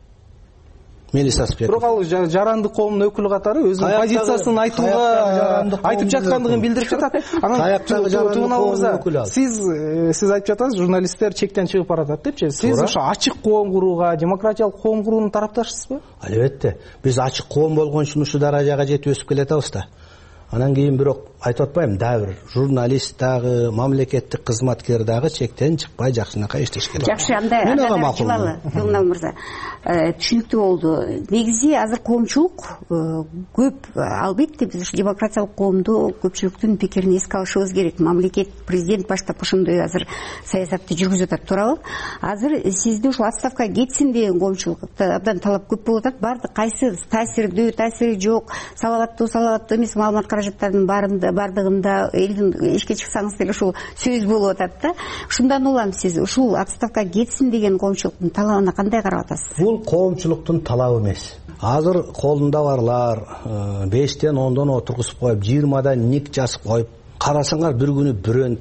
Мелис Аспеков. Бирок ал жарандык коомдун өкүлү катары өзүнүн позициясын айтып жаткандыгын билдирип жатат. Анан Тугунал мырза, сиз айтып жатасыз, журналисттер чектен чыгып баратат депчи. Сиз ошо ачык коом курууга, демократиялык коом куруунун тарапташысызбы? Албетте. Биз ачык коом болгон үчүн ушу даражага жетип өсүп келатабыз да. Анан кийин бирок айтып атпайм, дагы бир журналист дагы, мамлекеттик кызматкер дагы чектен чыкпай жакшынакай иштеш керек. Жакшы, анда жылалы, Тугунал мырза. Түшүнүктүү болду. Негизи азыр коомчулук көп, албетте биз ушу демократиялык коомду көпчүлүктүн пикирин эске алышыбыз керек. Мамлекет, президент баштап ошондой азыр саясатты жүргүзүп атат, туурабы? Азыр сизди ушул отставкага кетсин деген коомчулук абдан талап көп болуп атат. Баардык кайсы таасирдүү, таасири жок, салаваттуу эмес маалымат каражаттардын бардыгында элдин ишке чыксаңыз деле ушул сөз болуп атат да. Ушундан улам сиз ушул отставкага кетсин деген коомчулуктун талабына кандай карап атасыз? Бул коомчулуктун талабы эмес. Азыр колунда барлар 5тен 10дон отургузуп коюп, 20дан ник жазып коюп, карасаңар бир күнү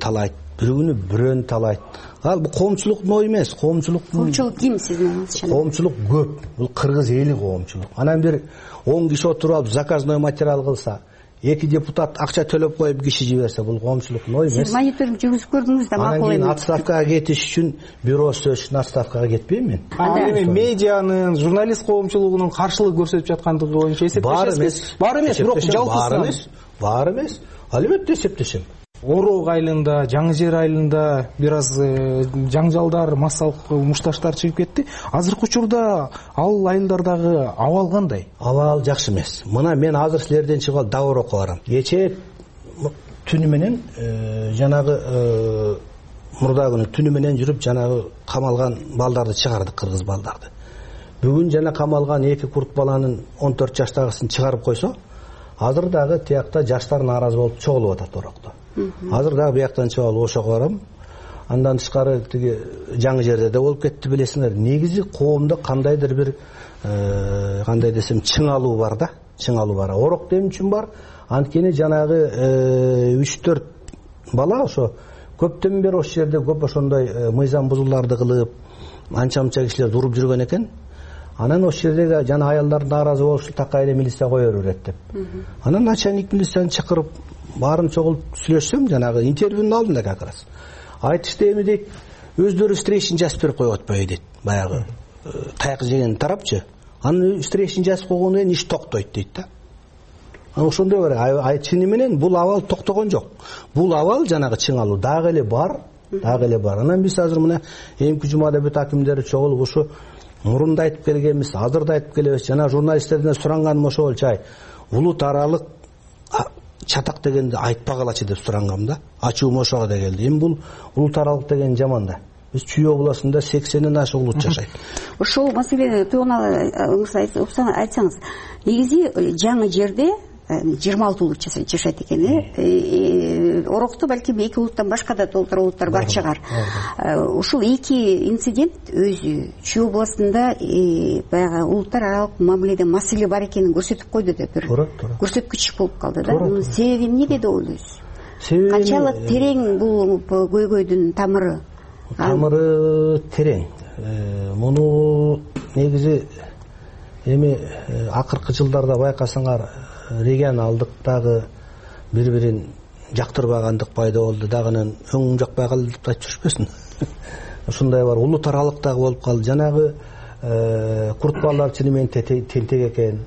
бирөөнү талайт. Ал бул коомчулуктун ою эмес, коомчулук ким сиздин оюңузча? Коомчулук көп. Бул кыргыз эли коомчулук. Анан бир 10 киши отуруп алып заказной материал кылса, 2 депутат акча төлөп коюп киши жиберсе, бул коомчулуктун ою эмес. Сиз мониторинг жүргүзүп көрдүңүз да, макул эмес. Анан кийин отставкага кетиш үчүн бюро сөз үчүн отставкага кетпейм мен. Анда эми медианын, журналист коомчулугунун каршылык көрсөтүп жаткандыгы боюнча эсептешесизби? Бар эмес, бирок жалпысынан. Бар эмес. Албетте эсептешем. Орог айылында, Жаңы Жер айылында бир аз жаңжалдар, массалык мушташтар чыгып кетти. Азыркы учурда ал айылдардагы абал кандай? Абал жакшы эмес. Мына мен азыр силерден чыгып алып дабыр окуп барам. Кечээ түнү менен жанагы мурда күнү түнү менен жүрүп жанагы камалган балдарды чыгардык, кыргыз балдарды. бүгүн жана камалган 2 курт баланын 14 жаштагысын чыгарып койсо, азыр дагы тиякта жаштар нааразы болуп чогулуп атат Орокто. Азыр дагы бияктан чыгып ошого барам. Андан тышкары тиги жаңы жерде да болуп кетти, билесиңер. Негизи коомдо кандайдыр бир кандай десем чыңалуу бар да, чыңалуу бар. Орокто эмне үчүн бар? Анткени жанагы 3-4 бала ошо көптөн бери ошол жерде көп ошондой мыйзам бузууларды кылып, анча-мынча кишилерди уруп жүргөн экен. Анан ошол жердеги жана аялдар нааразы болуп, такай эле милиция кое берет деп. Анан начальник милицияны чакырып, баарын чогулуп сүйлөшсөм, жанагы интервьюнун алдында как раз айтышты, эми дейт, өздөрү встречный жазып берип коюп атпайбы дейт, баягы таяк жеген тарапчы. Анын встречный жазып койгондон кийин иш токтойт дейт да. Анан ошондой бар. Чыны менен бул абал токтогон жок. Бул абал жанагы чыңалуу дагы эле бар, дагы эле бар. Анан биз азыр мына эмки жумада бүт акимдери чогулуп ушу мурунда айтып келгенбиз, азыр да айтып келебиз. Жана журналисттерден суранганым ошол болчу, улут аралык чатак дегенди айтпагалачы деп сурангам да. Ачуум ошого да келди. Эми бул улут аралык деген жаман да. Биз Чүй областында 80ден ашык улут жашайт. Ошол маселени туюгуңуз айтсаңыз, негизи жаңы жерде 26 улут жашайт экен. Орокто балким 2 улуттан башка да толтура улуттар бар чыгар. Ушул 2 инцидент өзү Чүй областында баягы улуттар аралык мамиледе маселе бар экенин көрсөтүп койду деп бир көрсөткүч болуп калды да. Мунун себеби эмне деп ойлойсуз? Канчалык терең бул көйгөйдүн тамыры? Тамыры терең. Муну негизи эми акыркы жылдарда байкасаңар регионалдыктагы бири-бирин жактырбагандык пайда болду. Дагы өң жакпай калды деп айтып жүрбөсүн. Ушундай бар. Улут аралыктагы болуп калды. Жанагы курт балдар чыны менен тентек экен.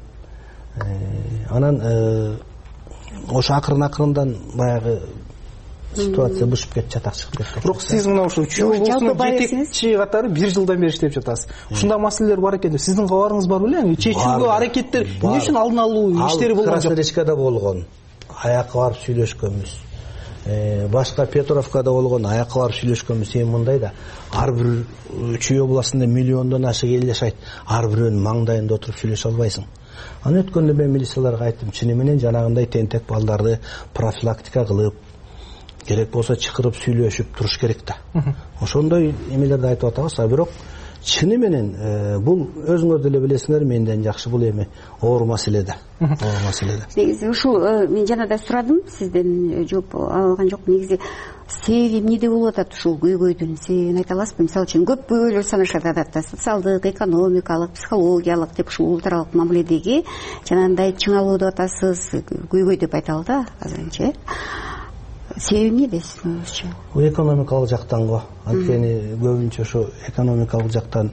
Анан ошо акырын-акырындан баягы ситуация бышып кетти, чатак чыгып кетти. Бирок сиз мына ушул Чүй облусунун жетекчи катары 1 жылдан бери иштеп жатасыз. Ушундай маселелер бар экен деп сиздин кабарыңыз бар беле? Чечүүгө аракеттер эмне үчүн алдын алуу иштери болгон жок? Красноярскада болгон. Аякка барып сүйлөшкөнбүз. Башка Петровкада болгон, аякка барып сүйлөшкөнбүз. Эми мындай да, ар бир Чүй областында миллиондон ашык эл жашайт. Ар бирөөнүн маңдайында отуруп сүйлөшө албайсың. Аны өткөндө мен милицияларга айттым, чыны менен жанагындай тентек балдарды профилактика кылып, керек болсо чакырып сүйлөшүп туруш керек да. Ошондой эмелерди айтып атабыз. Бирок чыны менен бул өзүңөр деле билесиңер, менден жакшы бул эми оор маселе да. Оор маселе да. Негизи ушул мен жана да сурадым, сизден жооп алган жок. Негизи себеби эмнеде болуп атат ушул көйгөйдүн себебин айта аласызбы? Мисалы үчүн көп көйгөйлөр санашат адатта, социалдык, экономикалык, психологиялык деп ушул улут аралык мамиледеги жанагындай чыңалуу деп атасыз, көйгөй деп айталы да азырынча. Себеби эмне дейсиз өзүчө? Экономикалык жактан го. Анткени көбүнчө ошо экономикалык жактан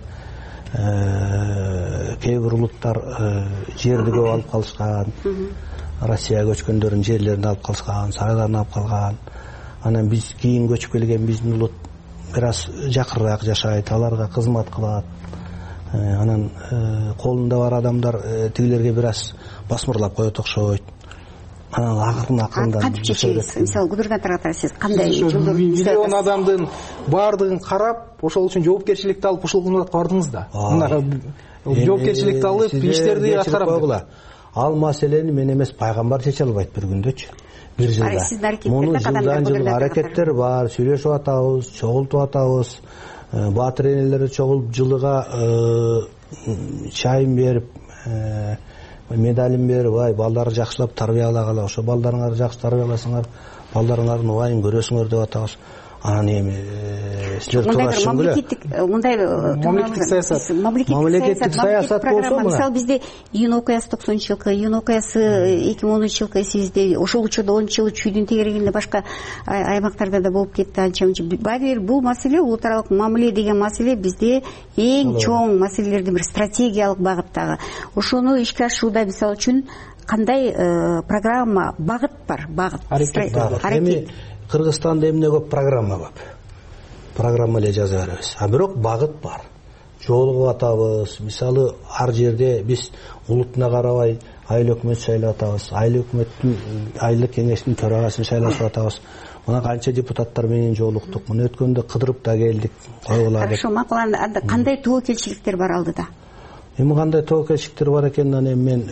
кээ бир улуттар жерди көп алып калышкан. Россияга көчкөндөрдүн жерлерин алып калышкан, сарайларын алып калган. Анан биз кийин көчүп келген биздин улут бир аз жакырыраак жашайт, аларга кызмат кылат. Анан колунда бар адамдар тигилерге бир аз басмырлап коет окшойт. Анан акырын-акырындан кантип чечесиз? Мисалы губернатор катары сиз кандай жолдор миллион адамдын баардыгын карап, ошол үчүн жоопкерчиликти алып ушул кызматка бардыңыз да. Мына жоопкерчиликти алып, иштерди аткарам. Ал маселени мен эмес, пайгамбар чече албайт бир күндөчү. Бир жылда. Муну жылдан жылга аракеттер бар, сүйлөшүп атабыз, чогултуп атабыз. Баатыр энелери чогулуп жылыга чайын берип, медалин берип, балдарды жакшылап тарбиялагыла, ошо балдарыңарды жакшы тарбияласаңар, балдарыңардын убайын көрөсүңөр деп атабыз. Анан эми силер турашың беле? Мамлекеттик саясат. Мамлекеттик саясат болсо мына. Мисалы бизде июнь окуясы 90-жылкы, июнь окуясы 2010-жылкы эсибизде, ошол учурда 10-жылы Чүйдүн тегерегинде башка аймактарда да болуп кетти анча-мынча. Баары бир бул маселе, улут аралык мамиле деген маселе бизде эң чоң маселелердин бир стратегиялык багыттагы. Ошону ишке ашууда мисалы үчүн кандай программа, багыт бар, багыт. Эми Кыргызстанда эмне көп программа бар. Программа эле жаза беребиз. Бирок багыт бар. Жолугуп атабыз. Мисалы ар жерде биз улутуна карабай айыл өкмөт шайлап атабыз. Айыл өкмөттүн айылдык кеңештин төрагасын шайлашып атабыз. Мына канча депутаттар менен жолуктук. Муну өткөндө кыдырып да келдик. Хорошо, макул. Кандай тобокелчиликтер бар алдыда? эми кандай тобокелчиликтер бар экенин эми мен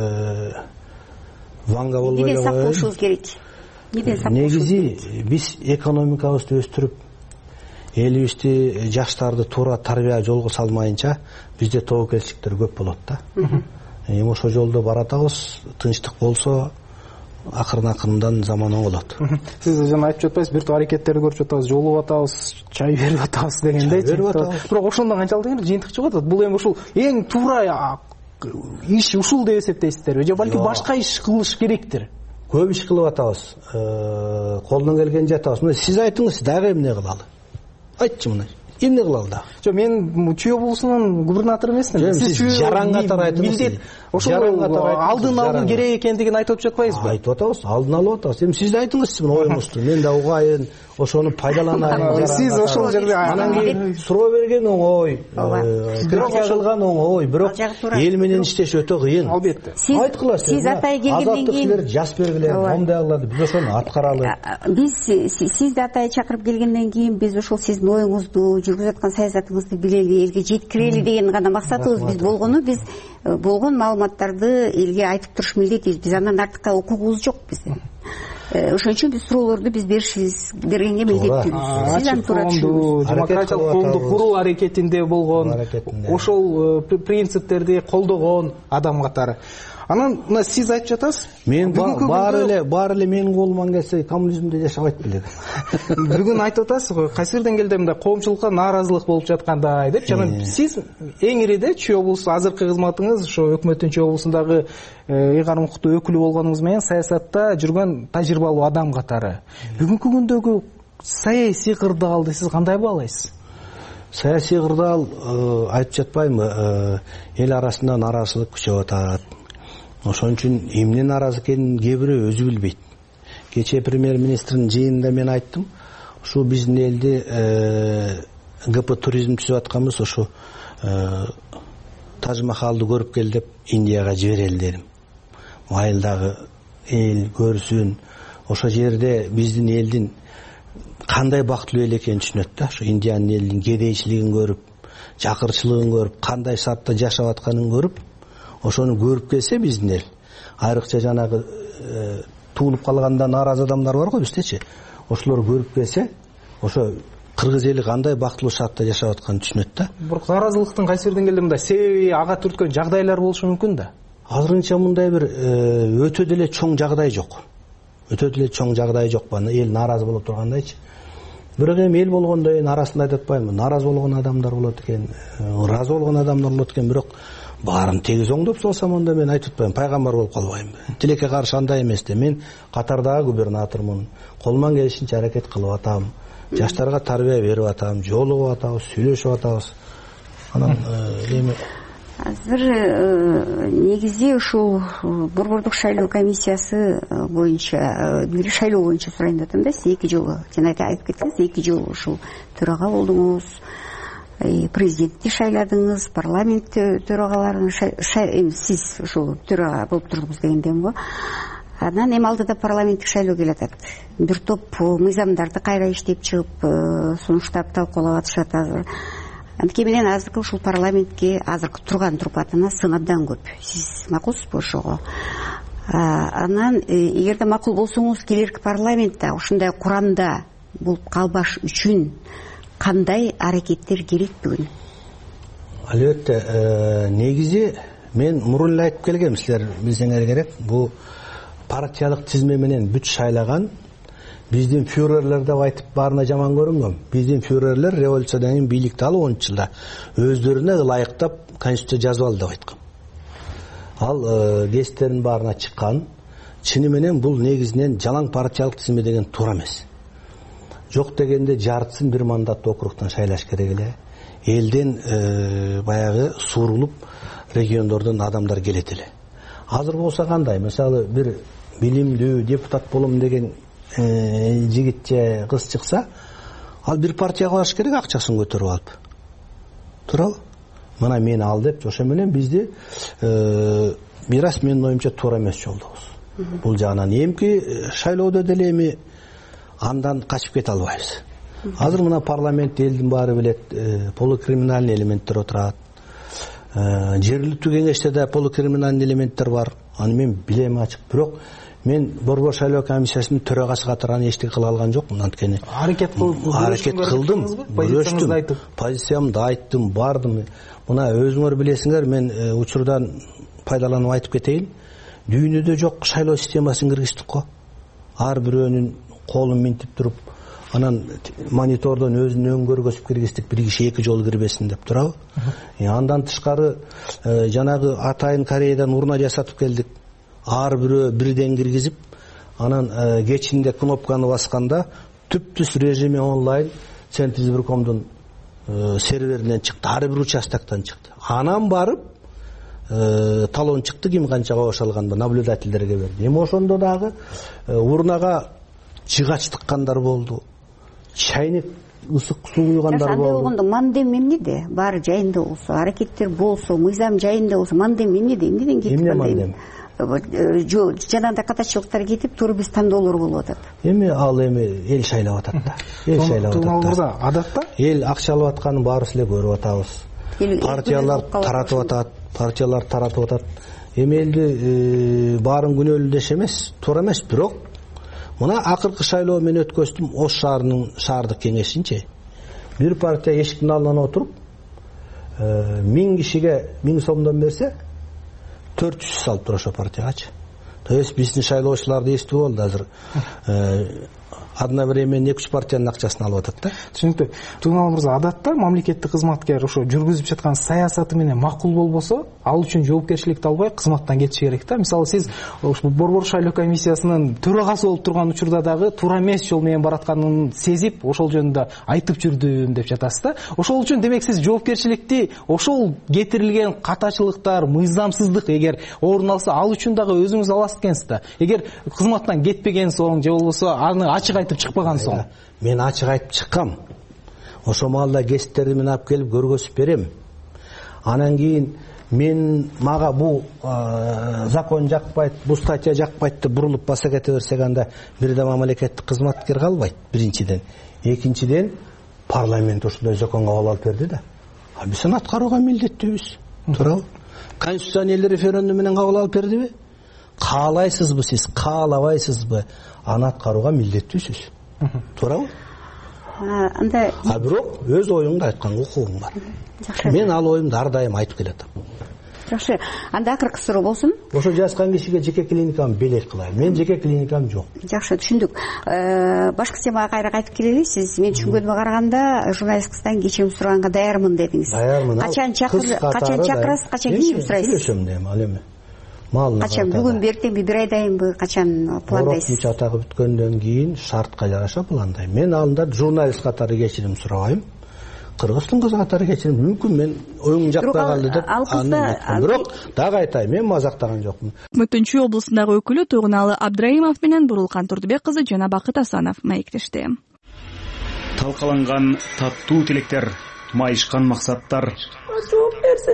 ванга болбой эле неден сак болушубуз керек? Негизи биз экономикабызды өстүрүп, элибизди, жаштарды туура тарбия жолго салмайынча бизде тобокелчиликтер көп болот да. Эми ошол жолдо баратабыз, тынчтык болсо акырын заман оңолот. Сиз жана айтып жатпайсыз, бир топ аракеттерди көрүп жатабыз, жолуп атабыз, чай берип атабыз дегендейчи. Бирок ошондон канчалык жыйынтык чыгып атат. Бул эми ушул эң туура иш ушул деп эсептейсиздерби же балки башка иш кылыш керектир? Көп иш кылып атабыз. Колдон келген жатабыз. Мына сиз айтыңыз, дагы эмне кылалы? Айтчы мына. Эмне кылалы да? Жок, мен Чүй облусунун губернатору эмесмин. Сиз жаран катары айтыңыз. Ошол алдын алуу керек экендигин айтып жатпайсызбы? Айтып атабыз, алдын алып атабыз. Эми сиз айтыңызчы мына оюңузду. Мен да угайын, ошону пайдаланайын. Сиз ошол жерде анан кийин суроо берген оңой, критика кылган оңой, бирок эл менен иштеш өтө кыйын. Албетте. Айткыла сиз атай келгенден кийин жас бергиле, мондайларды биз ошону аткаралы. Биз сизди атай чакырып келгенден кийин биз ошол сиздин оюңузду, жүргүзүп аткан саясатыңызды билели, элге жеткирели деген гана максатыбыз биз болгону. Биз болгон маалыматтарды элге айтып туруш милдетибиз. Биз андан артыкка укугубуз жок биздин. Ошон үчүн биз суроолорду биз бергенге милдеттүүбүз. Сиз аны туура түшүнүңүз. Демократиялык коомду куруу аракетинде болгон, ошол принциптерди колдогон адам катары. Анан мына сиз айтып жатасыз, мен баары эле менин колуман келсе коммунизмде жашабайт белем. Бүгүн айтып атасыз го, кайсы бир деңгээлде мындай коомчулукка нааразылык болуп жаткандай деп. Жана сиз эң ириде Чүй облусу азыркы кызматыңыз ошо өкмөттүн Чүй облусундагы ыйгарым укуктуу өкүлү болгонуңуз менен саясатта жүргөн тажрыйбалуу адам катары. Бүгүнкү күндөгү саясий кырдаалды сиз кандай баалайсыз? Саясий кырдаал айтып жатпаймынбы, эл арасында нааразычылык күчөп атат. Ошон үчүн эмне нааразы экенин кээ бирөө өзү билбейт. Кечээ премьер-министрдин жыйынында мен айттым, ушу биздин элди ГП туризм түзүп атканбыз, ушу Таж-Махалды көрүп кел деп Индияга жиберели дедим. Айылдагы эл көрсүн, ошол жерде биздин элдин кандай бактылуу эл экенин түшүнөт да. Ошо Индиянын элдин кедейчилигин көрүп, жакырчылыгын көрүп, кандай шартта жашап атканын көрүп, ошону көрүп келсе биздин эл, айрыкча жанагы туулуп калганда нааразы адамдар бар го биздечи, ошолор көрүп келсе, ошо кыргыз эли кандай бактылуу шартта жашап атканын түшүнөт да. Бирок нааразылыктын кайсы бир деңгээлде мындай себеби ага түрткөн жагдайлар болушу мүмкүн да. Азырынча мындай бир өтө деле чоң жагдай жок. Өтө деле чоң жагдай жок. Бана эл нааразы боло тургандайчы. Бирок эми эл болгондо арасында айтып атпаймынбы, нааразы болгон адамдар болот экен, ыраазы болгон адамдар болот экен, бирок баарын тегиз оңдоп салсам анда мен айтып атпайм, пайгамбар болуп калбайм. Тилекке каршы андай эмес да. Мен катардагы губернатормун. Колуман келишинче аракет кылып атам. Жаштарга тарбия берип атам, жолугуп атабыз, сүйлөшүп атабыз. Анан эми азыр негизи ушул борбордук шайлоо комиссиясы боюнча, шайлоо боюнча сурайын деп атам да. Сиз 2 жолу, жана айтып кеттиңиз, 2 жолу ушул төрага болдуңуз. Президентти шайладыңыз, парламент төрагаларын сиз ушул төрага болуп турдуңуз дегенден го. Анан эми алдыда парламенттик шайлоо келатат. Бир топ мыйзамдарды кайра иштеп чыгып, сунуштап талкуулап атышат азыр. Анткени менен азыркы ушул парламентке азыркы турган турпатына сын абдан көп. Сиз макулсузбу ошого? Анан эгерде макул болсоңуз, келерки парламентте ушундай курамда болуп калбаш үчүн кандай аракеттер керек бүгүн? Албетте, негизи мен мурун эле айтып келгем, силер билсеңер керек, бул партиялык тизме менен бүт шайлаган биздин фюрерлер деп айтып баарына жаман көрүнгөм. Биздин фюрерлер революциядан кийин бийликти алып 10 жылда өздөрүнө ылайыктап конституция жазып алды деп айткан. Ал гезиттердин баарына чыккан. Чыны менен бул негизинен жалаң партиялык тизме деген туура эмес. Жок дегенде жартысын бир мандаттуу округтан шайлаш керек эле. Элден баягы суурулуп региондордон адамдар келет эле. Азыр болсо кандай? Мисалы бир билимдүү депутат болом деген жигит же кыз чыкса, ал бир партияга барыш керек, акчасын көтөрүп алып. Туурабы? Мына мени ал деп, ошо менен бизди бир аз менин оюмча туура эмес жолдобуз. Бул жагынан эмки шайлоодо деле эми андан качып кете албайбыз. Азыр мына парламент элдин баары билет, полукриминальный элементтер отурат. жергиликтүү кеңеште да полукриминальный элементтер бар, аны мен билем ачык. Бирок мен Борбор шайлоо комиссиясынын төрагасы катары аны эчтеке кыла алган жокмун. Анткени аракет кылдым, күрөштүм, позициямды айттым, бардым. Мына өзүңөр билесиңер, мен учурдан пайдаланып айтып кетейин. Дүйнөдө жок шайлоо системасын киргиздик го. Ар бирөөнүн колун минтип туруп, анан монитордон өзүнүн көргөзүп киргиздик, бир киши 2 жолу кирбесин деп турабы. Андан тышкары жанагы атайын Кореядан урна жасатып келдик. Ар бирөө бирден киргизип, анан кечинде кнопканы басканда түптүс режими онлайн Центр избиркомдун серверинен чыкты, ар бир участоктон чыкты. Анан барып талон чыкты, ким канча кабаш алганды наблюдательдерге берди. Эми ошондо дагы урнага жыгач тыккандар болду. Чайнек ысык суу куйгандар болду. Андай болгондо мандем эмнеде? Баары жайында болсо, аракеттер болсо, мыйзам жайында болсо, мандем эмнеде? Эмнеден кетип калды? Жанагындай катачылыктар кетип, туура биз тандоолор болуп атат. Эми ал эл шайлап атат да. Эл шайлап атат да. Адатта эл акча алып атканын баарыбыз эле көрүп атабыз. Партиялар таратып атат. Эми элди баарын күнөөлүү деш эмес, туура эмес, бирок мына акыркы шайлоо мен өткөздүм Ош шаарынын шаардык кеңешинчи. Бир партия эшиктин алдына отуруп 1000 кишиге 1000 сомдон берсе 400 салып тур ошо партиягачы. То есть биздин шайлоочуларды эстип болду азыр. Одновременно 2-3 партиянын акчасын алып атат да. Түшүнүктүү. Тугнал мырза, адатта мамлекеттик кызматкер ошо жүргүзүп жаткан саясаты менен макул болбосо, ал үчүн жоопкерчиликти албай кызматтан кетиш керек да. Мисалы, сиз ошо Борбор шайлоо комиссиясынын төрагасы болуп турган учурда дагы туура эмес жол менен баратканын сезип, ошол жөнүндө айтып жүрдүм деп жатасыз да. Ошол үчүн демек сиз жоопкерчиликти ошол кетирилген катачылыктар, мыйзамсыздык эгер орун алса, ал үчүн дагы өзүңүз аласыз экенсиз да. Эгер кызматтан кетпеген соң же болбосо аны ачык айтып чыкпаган соң. Мен ачык айтып чыккам. Ошо маалда кесиптерди мен алып келип көргөзүп берем. Анан кийин мен мага бул закон жакпайт, бул статья жакпайт деп бурулуп баса кете берсек, анда бир да мамлекеттик кызматкер калбайт. Биринчиден, экинчиден парламент ушундай законго кабыл алып берди да. Биз аны аткарууга милдеттүүбүз. Туурабы? Конституционный референдум менен кабыл алып бердиби? Каалайсызбы сиз, каалабайсызбы? Аны аткарууга милдеттүүсүз. Туурабы? Анда бирок өз оюңду айтканга укугуң бар. Мен ал оюмду ар дайым айтып келатам. Жакшы. Анда акыркы суроо болсун. Ошо жазган кишиге жеке клиникамды белек кылайын. Мен жеке клиникам жок. Жакшы, түшүндүк. Башкы темага кайра кайтып келели. Сиз мен түшүнгөнүмө караганда журналист кыздан кечирим сураганга даярмын дедиңиз. Даярмын. Качан чакырасыз, качан кечирим сурайсыз? Сүйлөшөм дейм, ал эми. Качан, бүгүн, эртеңби, бир айдайынбы, качан пландайсыз? Мурок атагы бүткөндөн кийин шартка жараша пландайм. Мен алында журналист катары кечирим сурабайм. Кыргыздын кызы катары кечирим мүмкүн, мен оюң жакта калды деп аны айттым. Бирок дагы айтайын, мен мазактаган жокмун. Өкмөттүн облусундагы өкүлү Тугуналы Абдраимов менен Бурулкан Турдубек кызы жана Бакыт Асанов маектешти. Талкаланган таттуу тилектер, майышкан максаттар. Жооп берсин,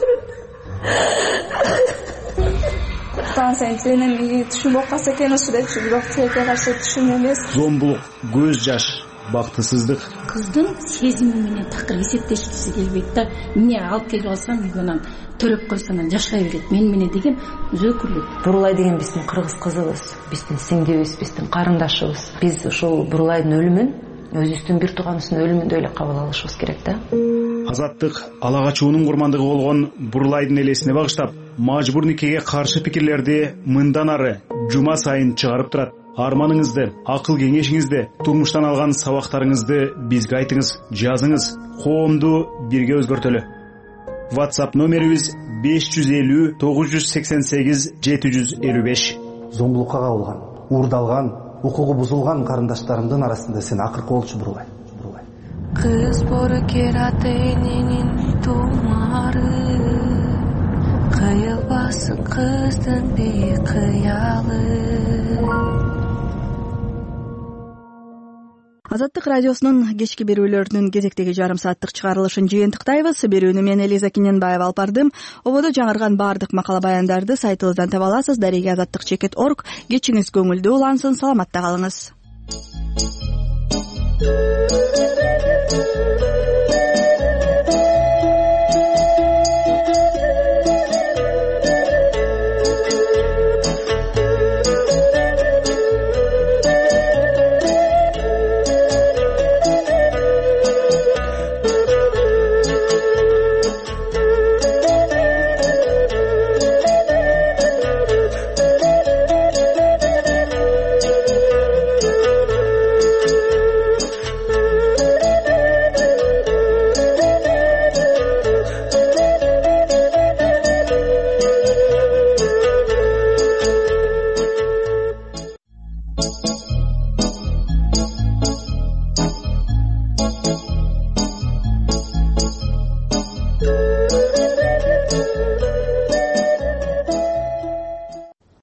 сенин түшүнбөй калса экен ушу деп бирок тилекке каршы түшүн эмес. Зомбулук, көз жаш, бактысыздык. Кыздын сезими менен такыр эсептешкиси келбейт да. Эмне алып келип алсам үйгөнөн төлөп койсоң жашай берет. Мен менен деген өзөкүлүк. Бурулай деген биздин кыргыз кызыбыз, биздин сиңдибиз, биздин карындашыбыз. Биз ошол Бурулайдын өлүмүн өзүбүздүн бир тууганыбыздын өлүмүндөй эле кабыл алышыбыз керек да. Азаттык ала качуунун курмандыгы болгон Бурулайдын элесине багыштап, мажбур никеге каршы пикирлерди мындан ары жума сайын чыгарып турат. Арманыңызды, акыл кеңешиңизди, турмуштан алган сабактарыңызды бизге айтыңыз, жазыңыз, коомду бирге өзгөртөлү. WhatsApp номерибиз 550 988 755. Зомбулукка кабылган, уурдалган, укугу бузулган карындаштарымдын арасында сен акыркы болчу Бурулай. Кыз боркер ата-эненин тумары, кыйылбасын кыздын бийик кыялы. Азаттык радиосунун кечки берүүлөрүнүн кезектеги жарым сааттык чыгарылышын жыйынтыктайбыз. Берүүнү мен Элиза Кененбаева алып бардым. Ободо жаңырган баардык макала баяндарды сайтыбыздан таба аласыз. Дареги азаттык.org. Кечиңиз көңүлдүү улансын, саламатта калыңыз.